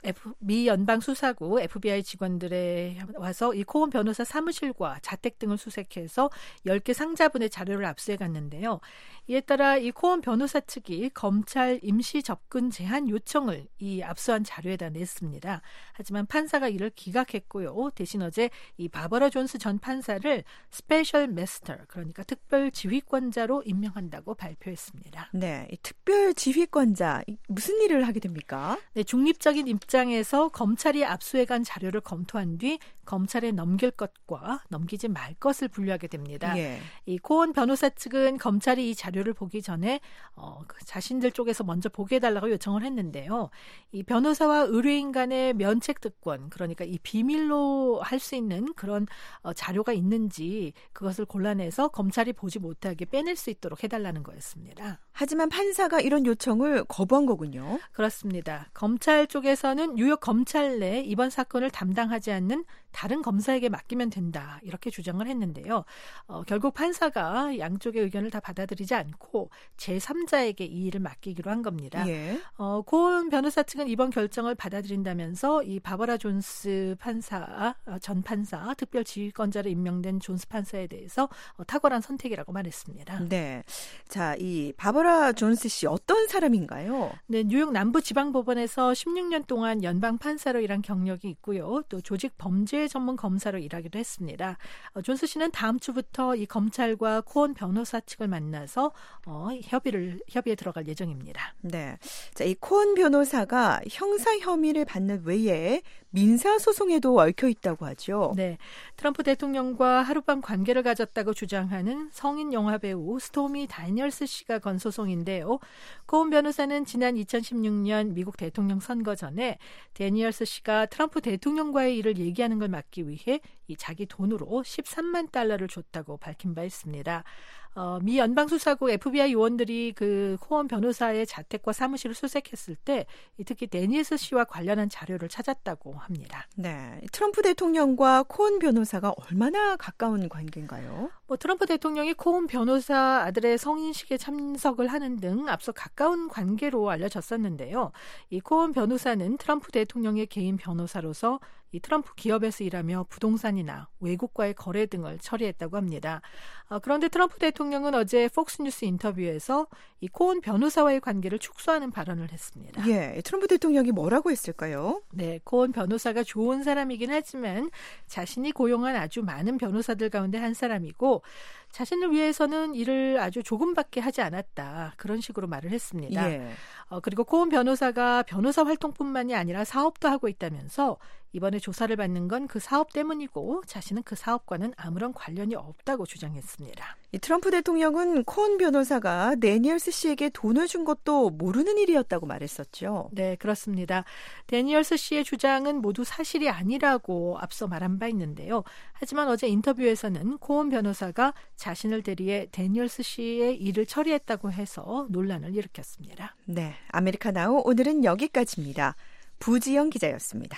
S7: F, 미 연방수사국 에프비아이 직원들에 와서 이 코온 변호사 사무실과 자택 등을 수색해서 열 개 상자분의 자료를 압수해 갔는데요. 이에 따라 이 코온 변호사 측이 검찰 임시 접근 제한 요청을 이 압수한 자료에다 냈습니다. 하지만 판사가 이를 기각했고요. 대신 어제 이 바버라 존스 전 판사를 스페셜 매스터, 그러니까 특별 지휘권자로 임명한다고 발표했습니다.
S4: 네, 이 특별 지휘권자 무슨 일을 하게 됩니까?
S7: 네, 중립적인 입장에서 검찰이 압수해간 자료를 검토한 뒤 검찰에 넘길 것과 넘기지 말 것을 분류하게 됩니다.
S4: 예.
S7: 이 코온 변호사 측은 검찰이 이 자료를 보기 전에 어, 그 자신들 쪽에서 먼저 보게 해달라고 요청을 했는데요. 이 변호사와 의뢰인 간의 면책 특권, 그러니까 이 비밀로 할 수 있는 그런 어, 자료가 있는지 그것을 골라내서 검찰이 보지 못하게 빼낼 수 있도록 해달라는 거였습니다.
S4: 하지만 판사가 이런 요청을 거부한 거군요.
S7: 그렇습니다. 검찰 쪽에서는 뉴욕 검찰 내 이번 사건을 담당하지 않는 다른 검사에게 맡기면 된다, 이렇게 주장을 했는데요. 어, 결국 판사가 양쪽의 의견을 다 받아들이지 않고 제삼자에게 이 일을 맡기기로 한 겁니다.
S4: 예.
S7: 어, 코온 변호사 측은 이번 결정을 받아들인다면서 이 바버라 존스 판사, 어, 전 판사, 특별 지휘권자로 임명된 존스 판사에 대해서 어, 탁월한 선택이라고 말했습니다.
S4: 네, 자, 이 바버라 존스 씨 어떤 사람인가요?
S7: 네, 뉴욕 남부지방법원에서 십육 년 동안 연방 판사로 일한 경력이 있고요. 또 조직 범죄 전문 검사로 일하기도 했습니다. 어, 존스 씨는 다음 주부터 이 검찰과 코온 변호사 측을 만나서 어, 협의를 협의에 들어갈 예정입니다.
S4: 네, 자, 이 코온 변호사가 형사 혐의를 받는 외에 민사 소송에도 얽혀 있다고 하죠.
S7: 네, 트럼프 대통령과 하룻밤 관계를 가졌다고 주장하는 성인 영화 배우 스토미 다니엘스 씨가 건 소송인데요. 코온 변호사는 지난 이천십육 년 미국 대통령 선거 전에 다니엘스 씨가 트럼프 대통령과의 일을 얘기하는 걸 막기 위해 이 자기 돈으로 십삼만 달러를 줬다고 밝힌 바 있습니다. 어, 미 연방수사국 에프비아이 요원들이 그 코온 변호사의 자택과 사무실을 수색했을 때 특히 데니스 씨와 관련한 자료를 찾았다고 합니다.
S4: 네, 트럼프 대통령과 코온 변호사가 얼마나 가까운 관계인가요?
S7: 뭐 트럼프 대통령이 코온 변호사 아들의 성인식에 참석을 하는 등 앞서 가까운 관계로 알려졌었는데요. 이 코온 변호사는 트럼프 대통령의 개인 변호사로서 이 트럼프 기업에서 일하며 부동산이나 외국과의 거래 등을 처리했다고 합니다. 어, 그런데 트럼프 대통령은 어제 폭스뉴스 인터뷰에서 이 코온 변호사와의 관계를 축소하는 발언을 했습니다.
S4: 예, 트럼프 대통령이 뭐라고 했을까요?
S7: 네, 코온 변호사가 좋은 사람이긴 하지만 자신이 고용한 아주 많은 변호사들 가운데 한 사람이고 자신을 위해서는 일을 아주 조금밖에 하지 않았다, 그런 식으로 말을 했습니다.
S4: 예.
S7: 어, 그리고 코온 변호사가 변호사 활동뿐만이 아니라 사업도 하고 있다면서 이번에 조사를 받는 건 그 사업 때문이고 자신은 그 사업과는 아무런 관련이 없다고 주장했습니다.
S4: 이 트럼프 대통령은 코온 변호사가 데니얼스 씨에게 돈을 준 것도 모르는 일이었다고 말했었죠.
S7: 네, 그렇습니다. 데니얼스 씨의 주장은 모두 사실이 아니라고 앞서 말한 바 있는데요. 하지만 어제 인터뷰에서는 코온 변호사가 자신을 대리해 데니얼스 씨의 일을 처리했다고 해서 논란을 일으켰습니다.
S4: 네, 아메리카나우 오늘은 여기까지입니다. 부지영 기자였습니다.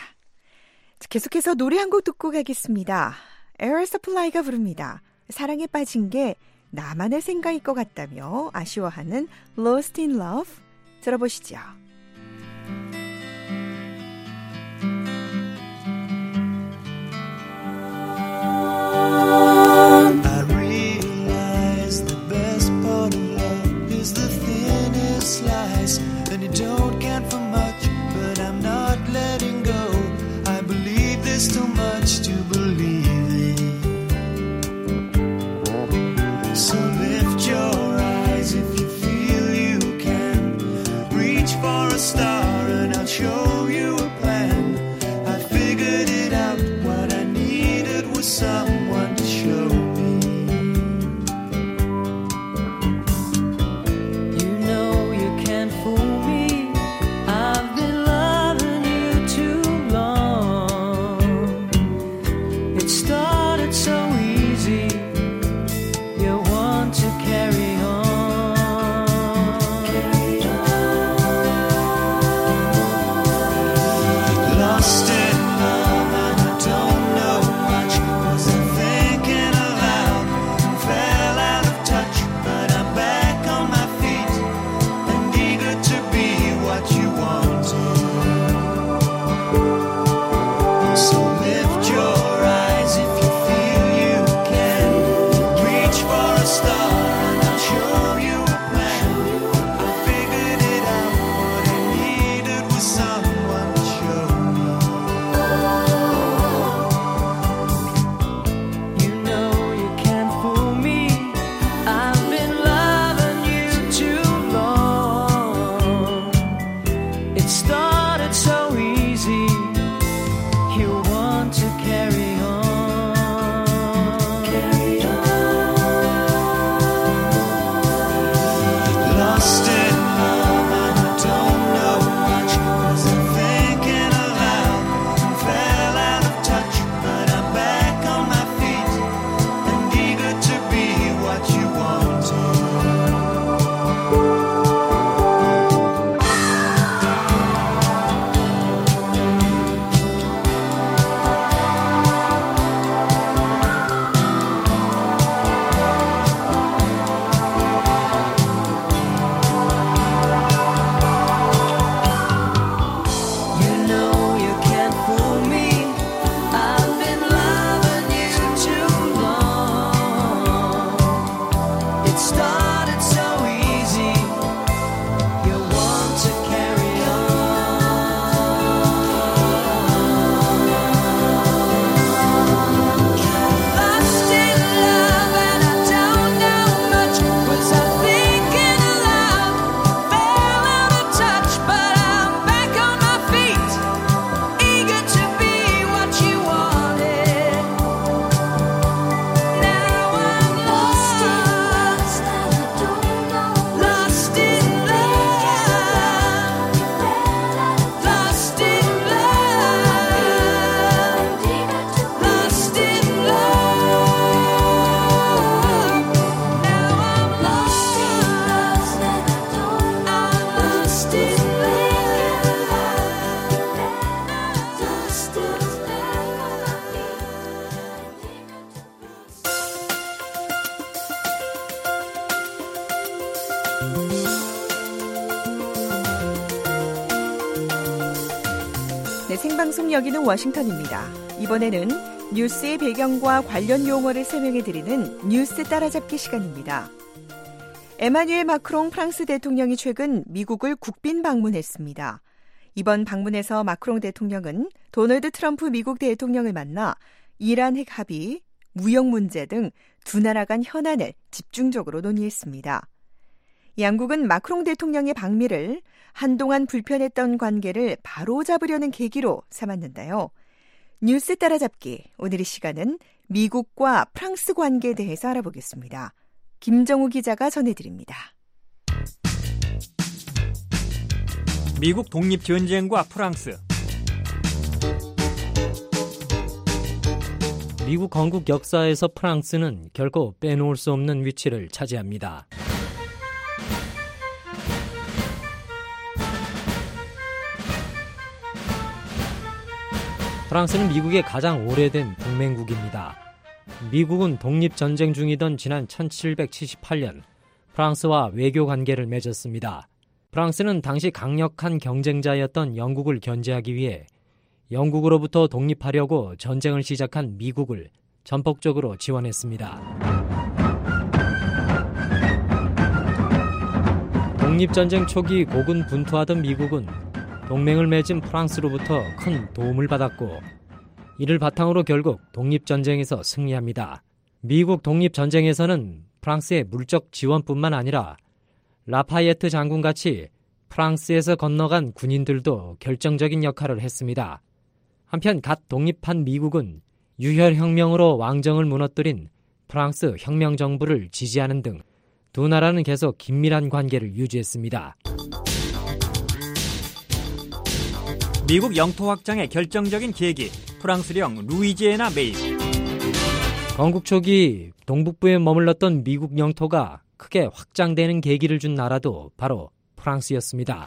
S4: 계속해서 노래 한 곡 듣고 가겠습니다. 에어 서플라이가 부릅니다. 사랑에 빠진 게 나만의 생각일 것 같다며 아쉬워하는 Lost in Love 들어보시죠.
S5: I realize the best part of love is the thinnest slice, and you don't count for much, but I'm not letting go. I believe there's too much to believe in. So lift your eyes if you feel you can. Reach for a star and I'll show you a plan. I figured it out, what I needed was someone to show me. You know you can't fool
S4: 네, 생방송 여기는 워싱턴입니다. 이번에는 뉴스의 배경과 관련 용어를 설명해드리는 뉴스 따라잡기 시간입니다. 에마뉴엘 마크롱 프랑스 대통령이 최근 미국을 국빈 방문했습니다. 이번 방문에서 마크롱 대통령은 도널드 트럼프 미국 대통령을 만나 이란 핵 합의, 무역 문제 등 두 나라 간 현안을 집중적으로 논의했습니다. 양국은 마크롱 대통령의 방미를 한동안 불편했던 관계를 바로잡으려는 계기로 삼았는데요. 뉴스 따라잡기, 오늘 이 시간은 미국과 프랑스 관계에 대해서 알아보겠습니다. 김정우 기자가 전해드립니다.
S3: 미국 독립전쟁과 프랑스. 미국 건국 역사에서 프랑스는 결코 빼놓을 수 없는 위치를 차지합니다. 프랑스는 미국의 가장 오래된 동맹국입니다. 미국은 독립전쟁 중이던 지난 천칠백칠십팔 년 프랑스와 외교 관계를 맺었습니다. 프랑스는 당시 강력한 경쟁자였던 영국을 견제하기 위해 영국으로부터 독립하려고 전쟁을 시작한 미국을 전폭적으로 지원했습니다. 독립전쟁 초기 고군분투하던 미국은 동맹을 맺은 프랑스로부터 큰 도움을 받았고 이를 바탕으로 결국 독립전쟁에서 승리합니다. 미국 독립전쟁에서는 프랑스의 물적 지원뿐만 아니라 라파예트 장군같이 프랑스에서 건너간 군인들도 결정적인 역할을 했습니다. 한편 갓 독립한 미국은 유혈혁명으로 왕정을 무너뜨린 프랑스 혁명정부를 지지하는 등 두 나라는 계속 긴밀한 관계를 유지했습니다.
S10: 미국 영토 확장의 결정적인 계기, 프랑스령 루이지애나 메이.
S3: 건국 초기 동북부에 머물렀던 미국 영토가 크게 확장되는 계기를 준 나라도 바로 프랑스였습니다.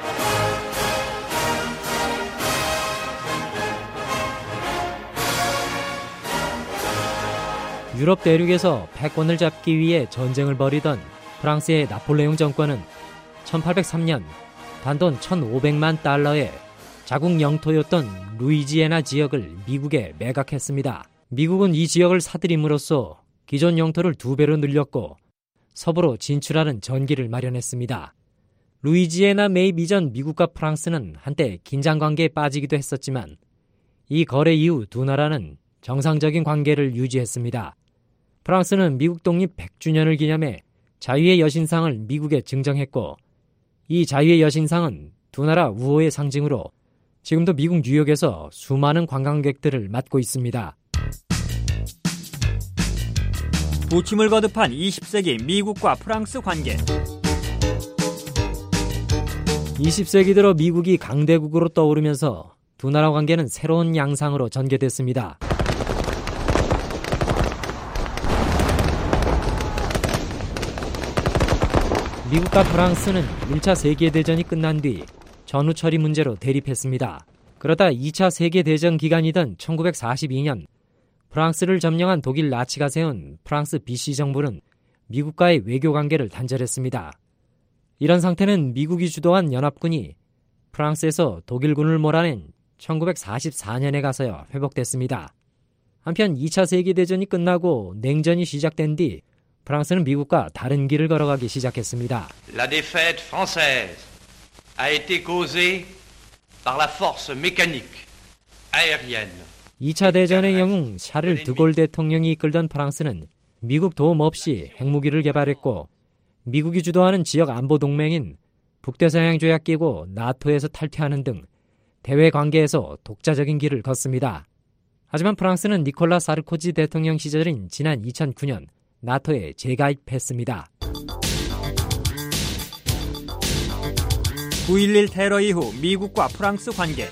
S3: 유럽 대륙에서 패권을 잡기 위해 전쟁을 벌이던 프랑스의 나폴레옹 정권은 천팔백삼 년 단돈 천오백만 달러의 자국 영토였던 루이지애나 지역을 미국에 매각했습니다. 미국은 이 지역을 사들임으로써 기존 영토를 두 배로 늘렸고 서부로 진출하는 전기를 마련했습니다. 루이지애나 매입 이전 미국과 프랑스는 한때 긴장관계에 빠지기도 했었지만 이 거래 이후 두 나라는 정상적인 관계를 유지했습니다. 프랑스는 미국 독립 백 주년을 기념해 자유의 여신상을 미국에 증정했고 이 자유의 여신상은 두 나라 우호의 상징으로 지금도 미국 뉴욕에서 수많은 관광객들을 맞고 있습니다.
S10: 부침을 거듭한 이십 세기 미국과 프랑스 관계.
S3: 이십 세기 들어 미국이 강대국으로 떠오르면서 두 나라 관계는 새로운 양상으로 전개됐습니다. 미국과 프랑스는 일 차 세계대전이 끝난 뒤 전후 처리 문제로 대립했습니다. 그러다 이 차 세계대전 기간이던 천구백사십이 년 프랑스를 점령한 독일 나치가 세운 프랑스 비씨 정부는 미국과의 외교 관계를 단절했습니다. 이런 상태는 미국이 주도한 연합군이 프랑스에서 독일군을 몰아낸 천구백사십사 년에 가서야 회복됐습니다. 한편 이 차 세계대전이 끝나고 냉전이 시작된 뒤 프랑스는 미국과 다른 길을 걸어가기 시작했습니다.
S11: La défaite française a été causée par la force mécanique aérienne.
S3: 이 차 대전의 영웅 샤를 드골 대통령이 이끌던 프랑스는 미국 도움 없이 핵무기를 개발했고 미국이 주도하는 지역 안보 동맹인 북대서양조약기구 나토에서 탈퇴하는 등 대외 관계에서 독자적인 길을 걷습니다. 하지만 프랑스는 니콜라 사르코지 대통령 시절인 지난 이천구 년 나토에 재가입했습니다.
S10: 구일일 테러 이후 미국과 프랑스 관계.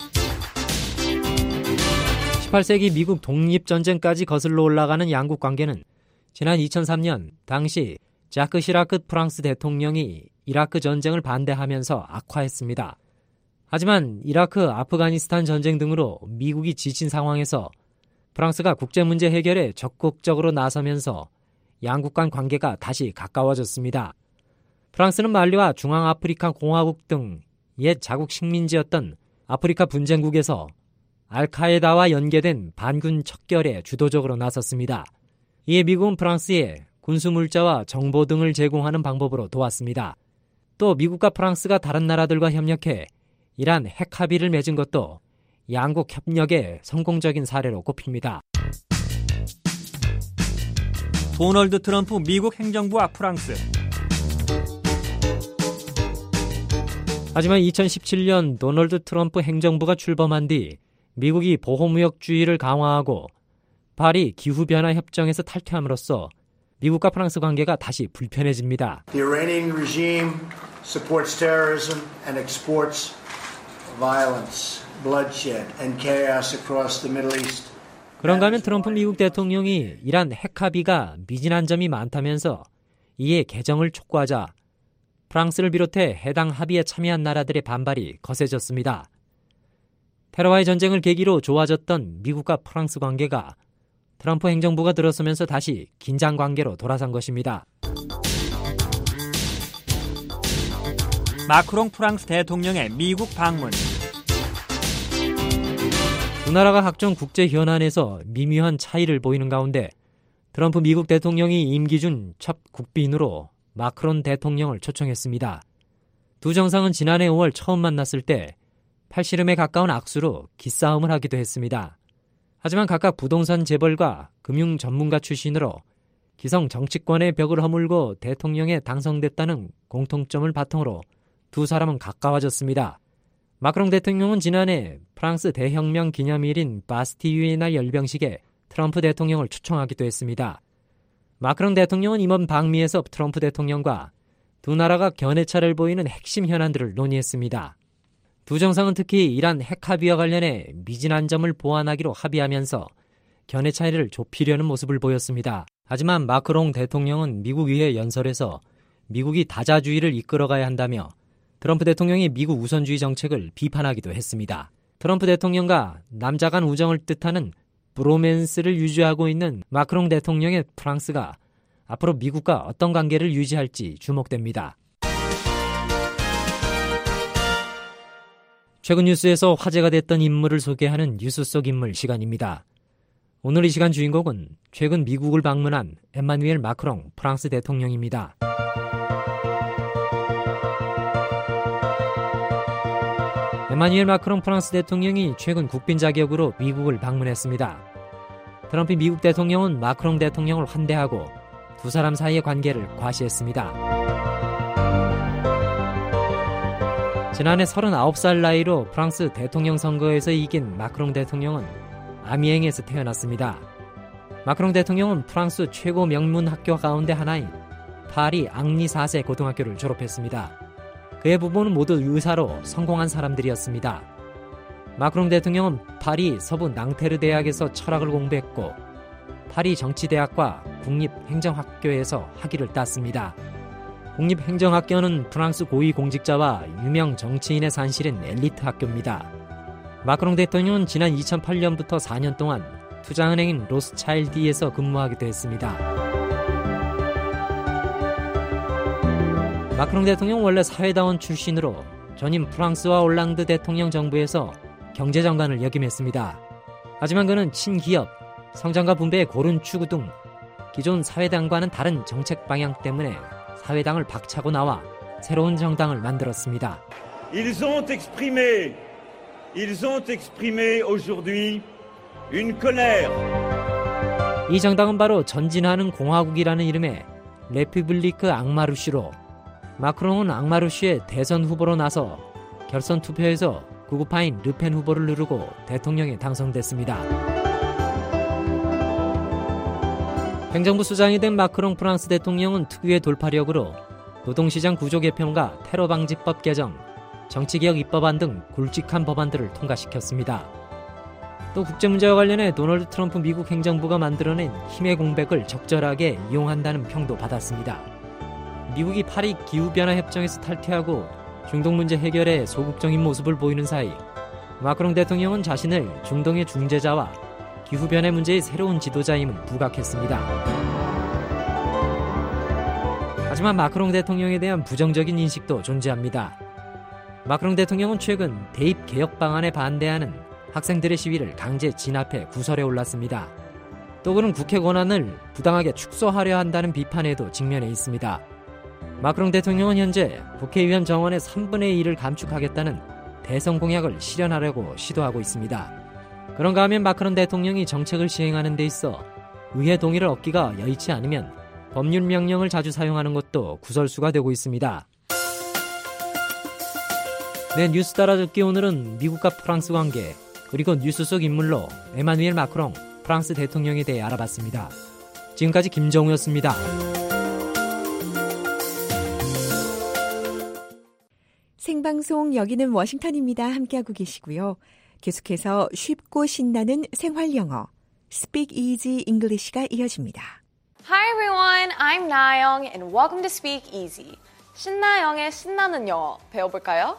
S3: 십팔 세기 미국 독립전쟁까지 거슬러 올라가는 양국 관계는 지난 이천삼 년 당시 자크 시라크 프랑스 대통령이 이라크 전쟁을 반대하면서 악화했습니다. 하지만 이라크, 아프가니스탄 전쟁 등으로 미국이 지친 상황에서 프랑스가 국제문제 해결에 적극적으로 나서면서 양국 간 관계가 다시 가까워졌습니다. 프랑스는 말리와 중앙아프리카 공화국 등 옛 자국 식민지였던 아프리카 분쟁국에서 알카에다와 연계된 반군 척결에 주도적으로 나섰습니다. 이에 미국은 프랑스에 군수 물자와 정보 등을 제공하는 방법으로 도왔습니다. 또 미국과 프랑스가 다른 나라들과 협력해 이란 핵 합의를 맺은 것도 양국 협력의 성공적인 사례로 꼽힙니다.
S10: 도널드 트럼프 미국 행정부와 프랑스.
S3: 하지만 이천십칠 년 도널드 트럼프 행정부가 출범한 뒤 미국이 보호무역주의를 강화하고 파리 기후변화 협정에서 탈퇴함으로써 미국과 프랑스 관계가 다시 불편해집니다.
S12: The Iranian regime supports terrorism and exports violence, bloodshed and chaos across the Middle East.
S3: 그런가 하면 트럼프 미국 대통령이 이란 핵 합의가 미진한 점이 많다면서 이에 개정을 촉구하자 프랑스를 비롯해 해당 합의에 참여한 나라들의 반발이 거세졌습니다. 테러와의 전쟁을 계기로 좋아졌던 미국과 프랑스 관계가 트럼프 행정부가 들어서면서 다시 긴장 관계로 돌아선 것입니다.
S10: 마크롱 프랑스 대통령의 미국 방문.
S3: 두 나라가 각종 국제 현안에서 미묘한 차이를 보이는 가운데 트럼프 미국 대통령이 임기 중 첫 국빈으로 마크론 대통령을 초청했습니다. 두 정상은 지난해 오월 처음 만났을 때 팔씨름에 가까운 악수로 기싸움을 하기도 했습니다. 하지만 각각 부동산 재벌과 금융 전문가 출신으로 기성 정치권의 벽을 허물고 대통령에 당선됐다는 공통점을 바탕으로 두 사람은 가까워졌습니다. 마크롱 대통령은 지난해 프랑스 대혁명 기념일인 바스티유의 날 열병식에 트럼프 대통령을 초청하기도 했습니다. 마크롱 대통령은 이번 방미에서 트럼프 대통령과 두 나라가 견해차를 보이는 핵심 현안들을 논의했습니다. 두 정상은 특히 이란 핵 합의와 관련해 미진한 점을 보완하기로 합의하면서 견해 차이를 좁히려는 모습을 보였습니다. 하지만 마크롱 대통령은 미국 의회 연설에서 미국이 다자주의를 이끌어가야 한다며 트럼프 대통령이 미국 우선주의 정책을 비판하기도 했습니다. 트럼프 대통령과 남자 간 우정을 뜻하는 브로맨스를 유지하고 있는 마크롱 대통령의 프랑스가 앞으로 미국과 어떤 관계를 유지할지 주목됩니다. 최근 뉴스에서 화제가 됐던 인물을 소개하는 뉴스 속 인물 시간입니다. 오늘 이 시간 주인공은 최근 미국을 방문한 에마누엘 마크롱 프랑스 대통령입니다. 에마누엘 마크롱 프랑스 대통령이 최근 국빈 자격으로 미국을 방문했습니다. 트럼프 미국 대통령은 마크롱 대통령을 환대하고 두 사람 사이의 관계를 과시했습니다. 지난해 서른아홉 살 나이로 프랑스 대통령 선거에서 이긴 마크롱 대통령은 아미엥에서 태어났습니다. 마크롱 대통령은 프랑스 최고 명문 학교 가운데 하나인 파리 앙리 사 세 고등학교를 졸업했습니다. 그의 부모는 모두 의사로 성공한 사람들이었습니다. 마크롱 대통령은 파리 서부 낭테르 대학에서 철학을 공부했고 파리 정치대학과 국립행정학교에서 학위를 땄습니다. 국립행정학교는 프랑스 고위공직자와 유명 정치인의 산실인 엘리트 학교입니다. 마크롱 대통령은 지난 이천팔 년부터 사 년 동안 투자은행인 로스차일드에서 근무하기도 했습니다. 마크롱 대통령은 원래 사회다원 출신으로 전임 프랑스와 올랑드 대통령 정부에서 경제장관을 역임했습니다. 하지만 그는 친기업, 성장과 분배의 고른 추구 등 기존 사회당과는 다른 정책 방향 때문에 사회당을 박차고 나와 새로운 정당을 만들었습니다.
S13: Ils ont exprimé, ils ont exprimé aujourd'hui une colère.
S3: 이 정당은 바로 전진하는 공화국이라는 이름의 레피블리크 앙마르슈로 마크롱은 앙마르슈의 대선 후보로 나서 결선 투표에서 구구파인 르펜 후보를 누르고 대통령에 당선됐습니다. 행정부 수장이 된 마크롱 프랑스 대통령은 특유의 돌파력으로 노동시장 구조 개편과 테러 방지법 개정, 정치개혁 입법안 등 굵직한 법안들을 통과시켰습니다. 또 국제문제와 관련해 도널드 트럼프 미국 행정부가 만들어낸 힘의 공백을 적절하게 이용한다는 평도 받았습니다. 미국이 파리 기후변화 협정에서 탈퇴하고 중동 문제 해결에 소극적인 모습을 보이는 사이 마크롱 대통령은 자신을 중동의 중재자와 기후변화 문제의 새로운 지도자임을 부각했습니다. 하지만 마크롱 대통령에 대한 부정적인 인식도 존재합니다. 마크롱 대통령은 최근 대입 개혁 방안에 반대하는 학생들의 시위를 강제 진압해 구설에 올랐습니다. 또 그는 국회 권한을 부당하게 축소하려 한다는 비판에도 직면해 있습니다. 마크롱 대통령은 현재 국회의원 정원의 삼분의 일을 감축하겠다는 대선 공약을 실현하려고 시도하고 있습니다. 그런가 하면 마크롱 대통령이 정책을 시행하는 데 있어 의회 동의를 얻기가 여의치 않으면 법률 명령을 자주 사용하는 것도 구설수가 되고 있습니다. 네, 뉴스 따라듣기 오늘은 미국과 프랑스 관계 그리고 뉴스 속 인물로 에마누엘 마크롱 프랑스 대통령에 대해 알아봤습니다. 지금까지 김정우였습니다.
S4: 생방송 여기는 워싱턴입니다. 함께하고 계시고요. 계속해서 쉽고 신나는 생활영어 Speak Easy English가 이어집니다.
S14: Hi everyone, I'm 나영 and welcome to Speak Easy. 신나영의 신나는 영어 배워볼까요?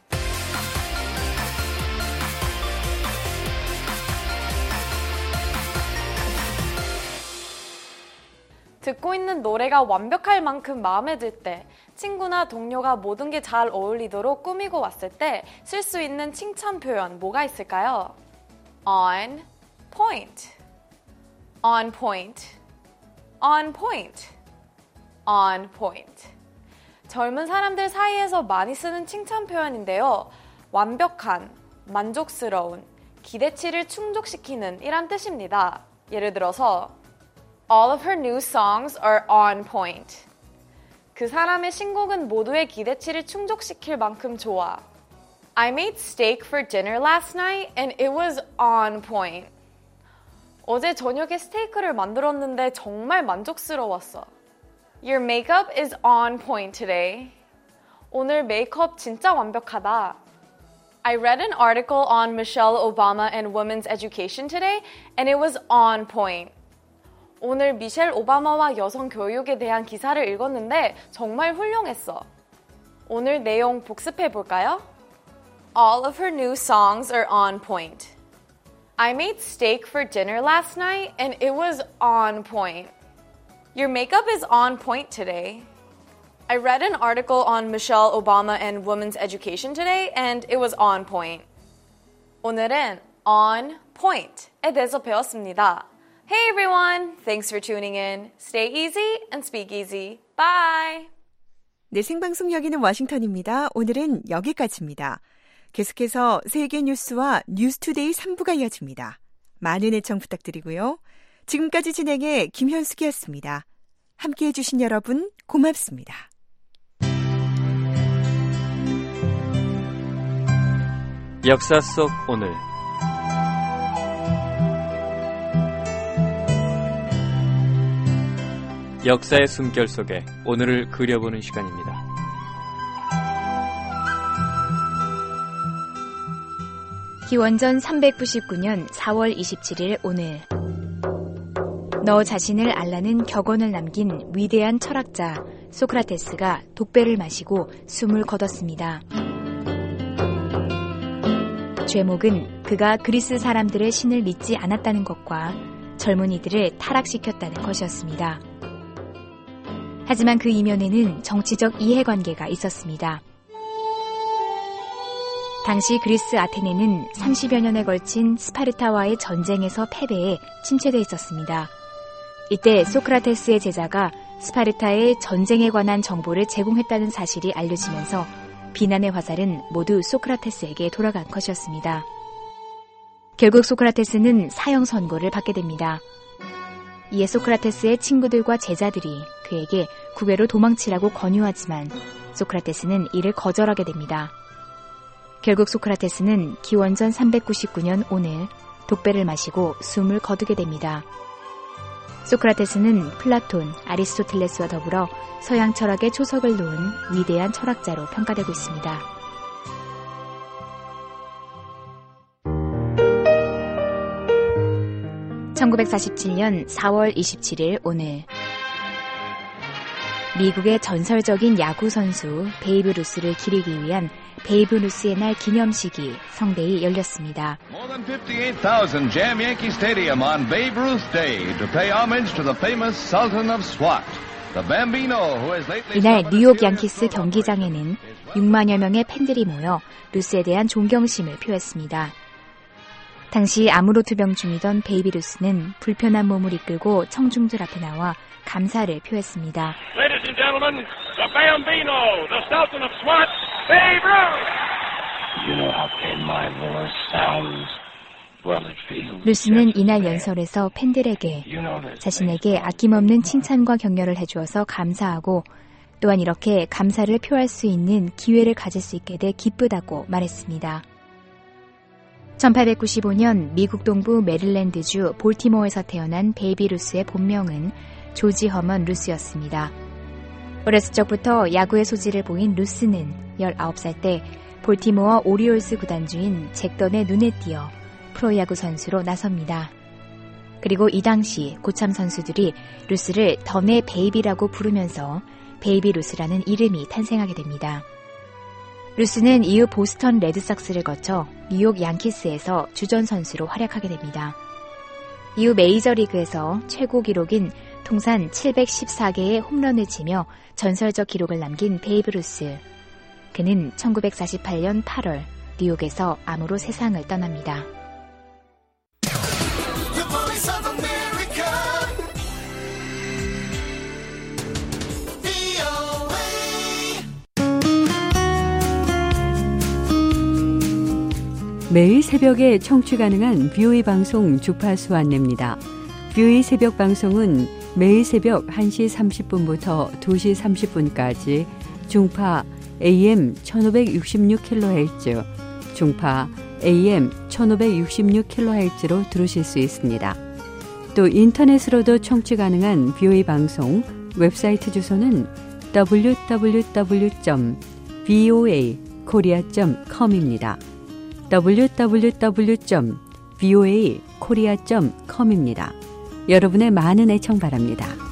S14: 듣고 있는 노래가 완벽할 만큼 마음에 들 때, 친구나 동료가 모든 게 잘 어울리도록 꾸미고 왔을 때 쓸 수 있는 칭찬 표현 뭐가 있을까요? On point, on point, on point, on point. 젊은 사람들 사이에서 많이 쓰는 칭찬 표현인데요. 완벽한, 만족스러운, 기대치를 충족시키는 이란 뜻입니다. 예를 들어서 All of her new songs are on point. 그 사람의 신곡은 모두의 기대치를 충족시킬 만큼 좋아. I made steak for dinner last night and it was on point. 어제 저녁에 스테이크를 만들었는데 정말 만족스러웠어. Your makeup is on point today. 오늘 메이크업 진짜 완벽하다. I read an article on Michelle Obama and women's education today and it was on point. 오늘 미셸 오바마와 여성 교육에 대한 기사를 읽었는데 정말 훌륭했어. 오늘 내용 복습해 볼까요? All of her new songs are on point. I made steak for dinner last night and it was on point. Your makeup is on point today. I read an article on Michelle Obama and women's education today and it was on point. 오늘은 on point에 대해서 배웠습니다. Hey everyone, thanks for tuning in. Stay easy and speak easy. Bye.
S4: 네, 생방송 여기는 워싱턴입니다. 오늘은 여기까지입니다. 계속해서 세계 뉴스와 뉴스투데이 삼 부가 이어집니다. 많은 애청 부탁드리고요. 지금까지 진행의 김현숙이었습니다. 함께해 주신 여러분 고맙습니다.
S15: 역사 속 오늘 역사의 숨결 속에 오늘을 그려보는 시간입니다.
S16: 기원전 삼백구십구 년 사월 이십칠일 오늘 너 자신을 알라는 격언을 남긴 위대한 철학자 소크라테스가 독배를 마시고 숨을 거뒀습니다. 죄목은 그가 그리스 사람들의 신을 믿지 않았다는 것과 젊은이들을 타락시켰다는 것이었습니다. 하지만 그 이면에는 정치적 이해관계가 있었습니다. 당시 그리스 아테네는 삼십여 년에 걸친 스파르타와의 전쟁에서 패배해 침체돼 있었습니다. 이때 소크라테스의 제자가 스파르타의 전쟁에 관한 정보를 제공했다는 사실이 알려지면서 비난의 화살은 모두 소크라테스에게 돌아간 것이었습니다. 결국 소크라테스는 사형 선고를 받게 됩니다. 이에 소크라테스의 친구들과 제자들이 그에게 국외로 도망치라고 권유하지만 소크라테스는 이를 거절하게 됩니다. 결국 소크라테스는 기원전 삼백구십구 년 오늘 독배를 마시고 숨을 거두게 됩니다. 소크라테스는 플라톤, 아리스토텔레스와 더불어 서양 철학의 초석을 놓은 위대한 철학자로 평가되고 있습니다. 천구백사십칠 년 사월 이십칠일 오늘 미국의 전설적인 야구 선수 베이브 루스를 기리기 위한 베이브 루스의 날 기념식이 성대히 열렸습니다.
S17: More than fifty-eight thousand jam Yankee Stadium on Babe Ruth Day to pay homage to the famous Sultan of Swat, the Bambino who has lately
S16: 이날 뉴욕 양키스 경기장에는 육만여 명의 팬들이 모여 루스에 대한 존경심을 표했습니다. 당시 암으로 투병 중이던 베이비 루스는 불편한 몸을 이끌고 청중들 앞에 나와 감사를 표했습니다.
S18: Ladies and gentlemen, the Bambino, the Sultan of SWAT, Babe Ruth! You know how thin my voice sounds. Well, it feels.
S16: 루스는 이날 연설에서 팬들에게 자신에게 아낌없는 칭찬과 격려를 해주어서 감사하고 또한 이렇게 감사를 표할 수 있는 기회를 가질 수 있게 돼 기쁘다고 말했습니다. 천팔백구십오 년 미국 동부 메릴랜드주 볼티모어에서 태어난 베이비 루스의 본명은 조지 허먼 루스였습니다. 어렸을 적부터 야구의 소질을 보인 루스는 열아홉 살 때 볼티모어 오리올스 구단주인 잭던의 눈에 띄어 프로야구 선수로 나섭니다. 그리고 이 당시 고참 선수들이 루스를 던의 베이비라고 부르면서 베이비 루스라는 이름이 탄생하게 됩니다. 루스는 이후 보스턴 레드삭스를 거쳐 뉴욕 양키스에서 주전 선수로 활약하게 됩니다. 이후 메이저리그에서 최고 기록인 통산 칠백십사 개의 홈런을 치며 전설적 기록을 남긴 베이브 루스. 그는 천구백사십팔 년 팔월 뉴욕에서 암으로 세상을 떠납니다.
S19: 매일 새벽에 청취 가능한 비오이 방송 주파수 안내입니다. 비오이 새벽 방송은 매일 새벽 한 시 삼십 분부터 두 시 삼십 분까지 중파 에이엠 천오백육십육 킬로헤르츠, 중파 에이엠 천오백육십육 킬로헤르츠로 들으실 수 있습니다. 또 인터넷으로도 청취 가능한 비오이 방송 웹사이트 주소는 더블유 더블유 더블유 점 비오에이 코리아 점 컴입니다. 더블유 더블유 더블유 점 비오에이 코리아 점 컴입니다. 여러분의 많은 애청 바랍니다.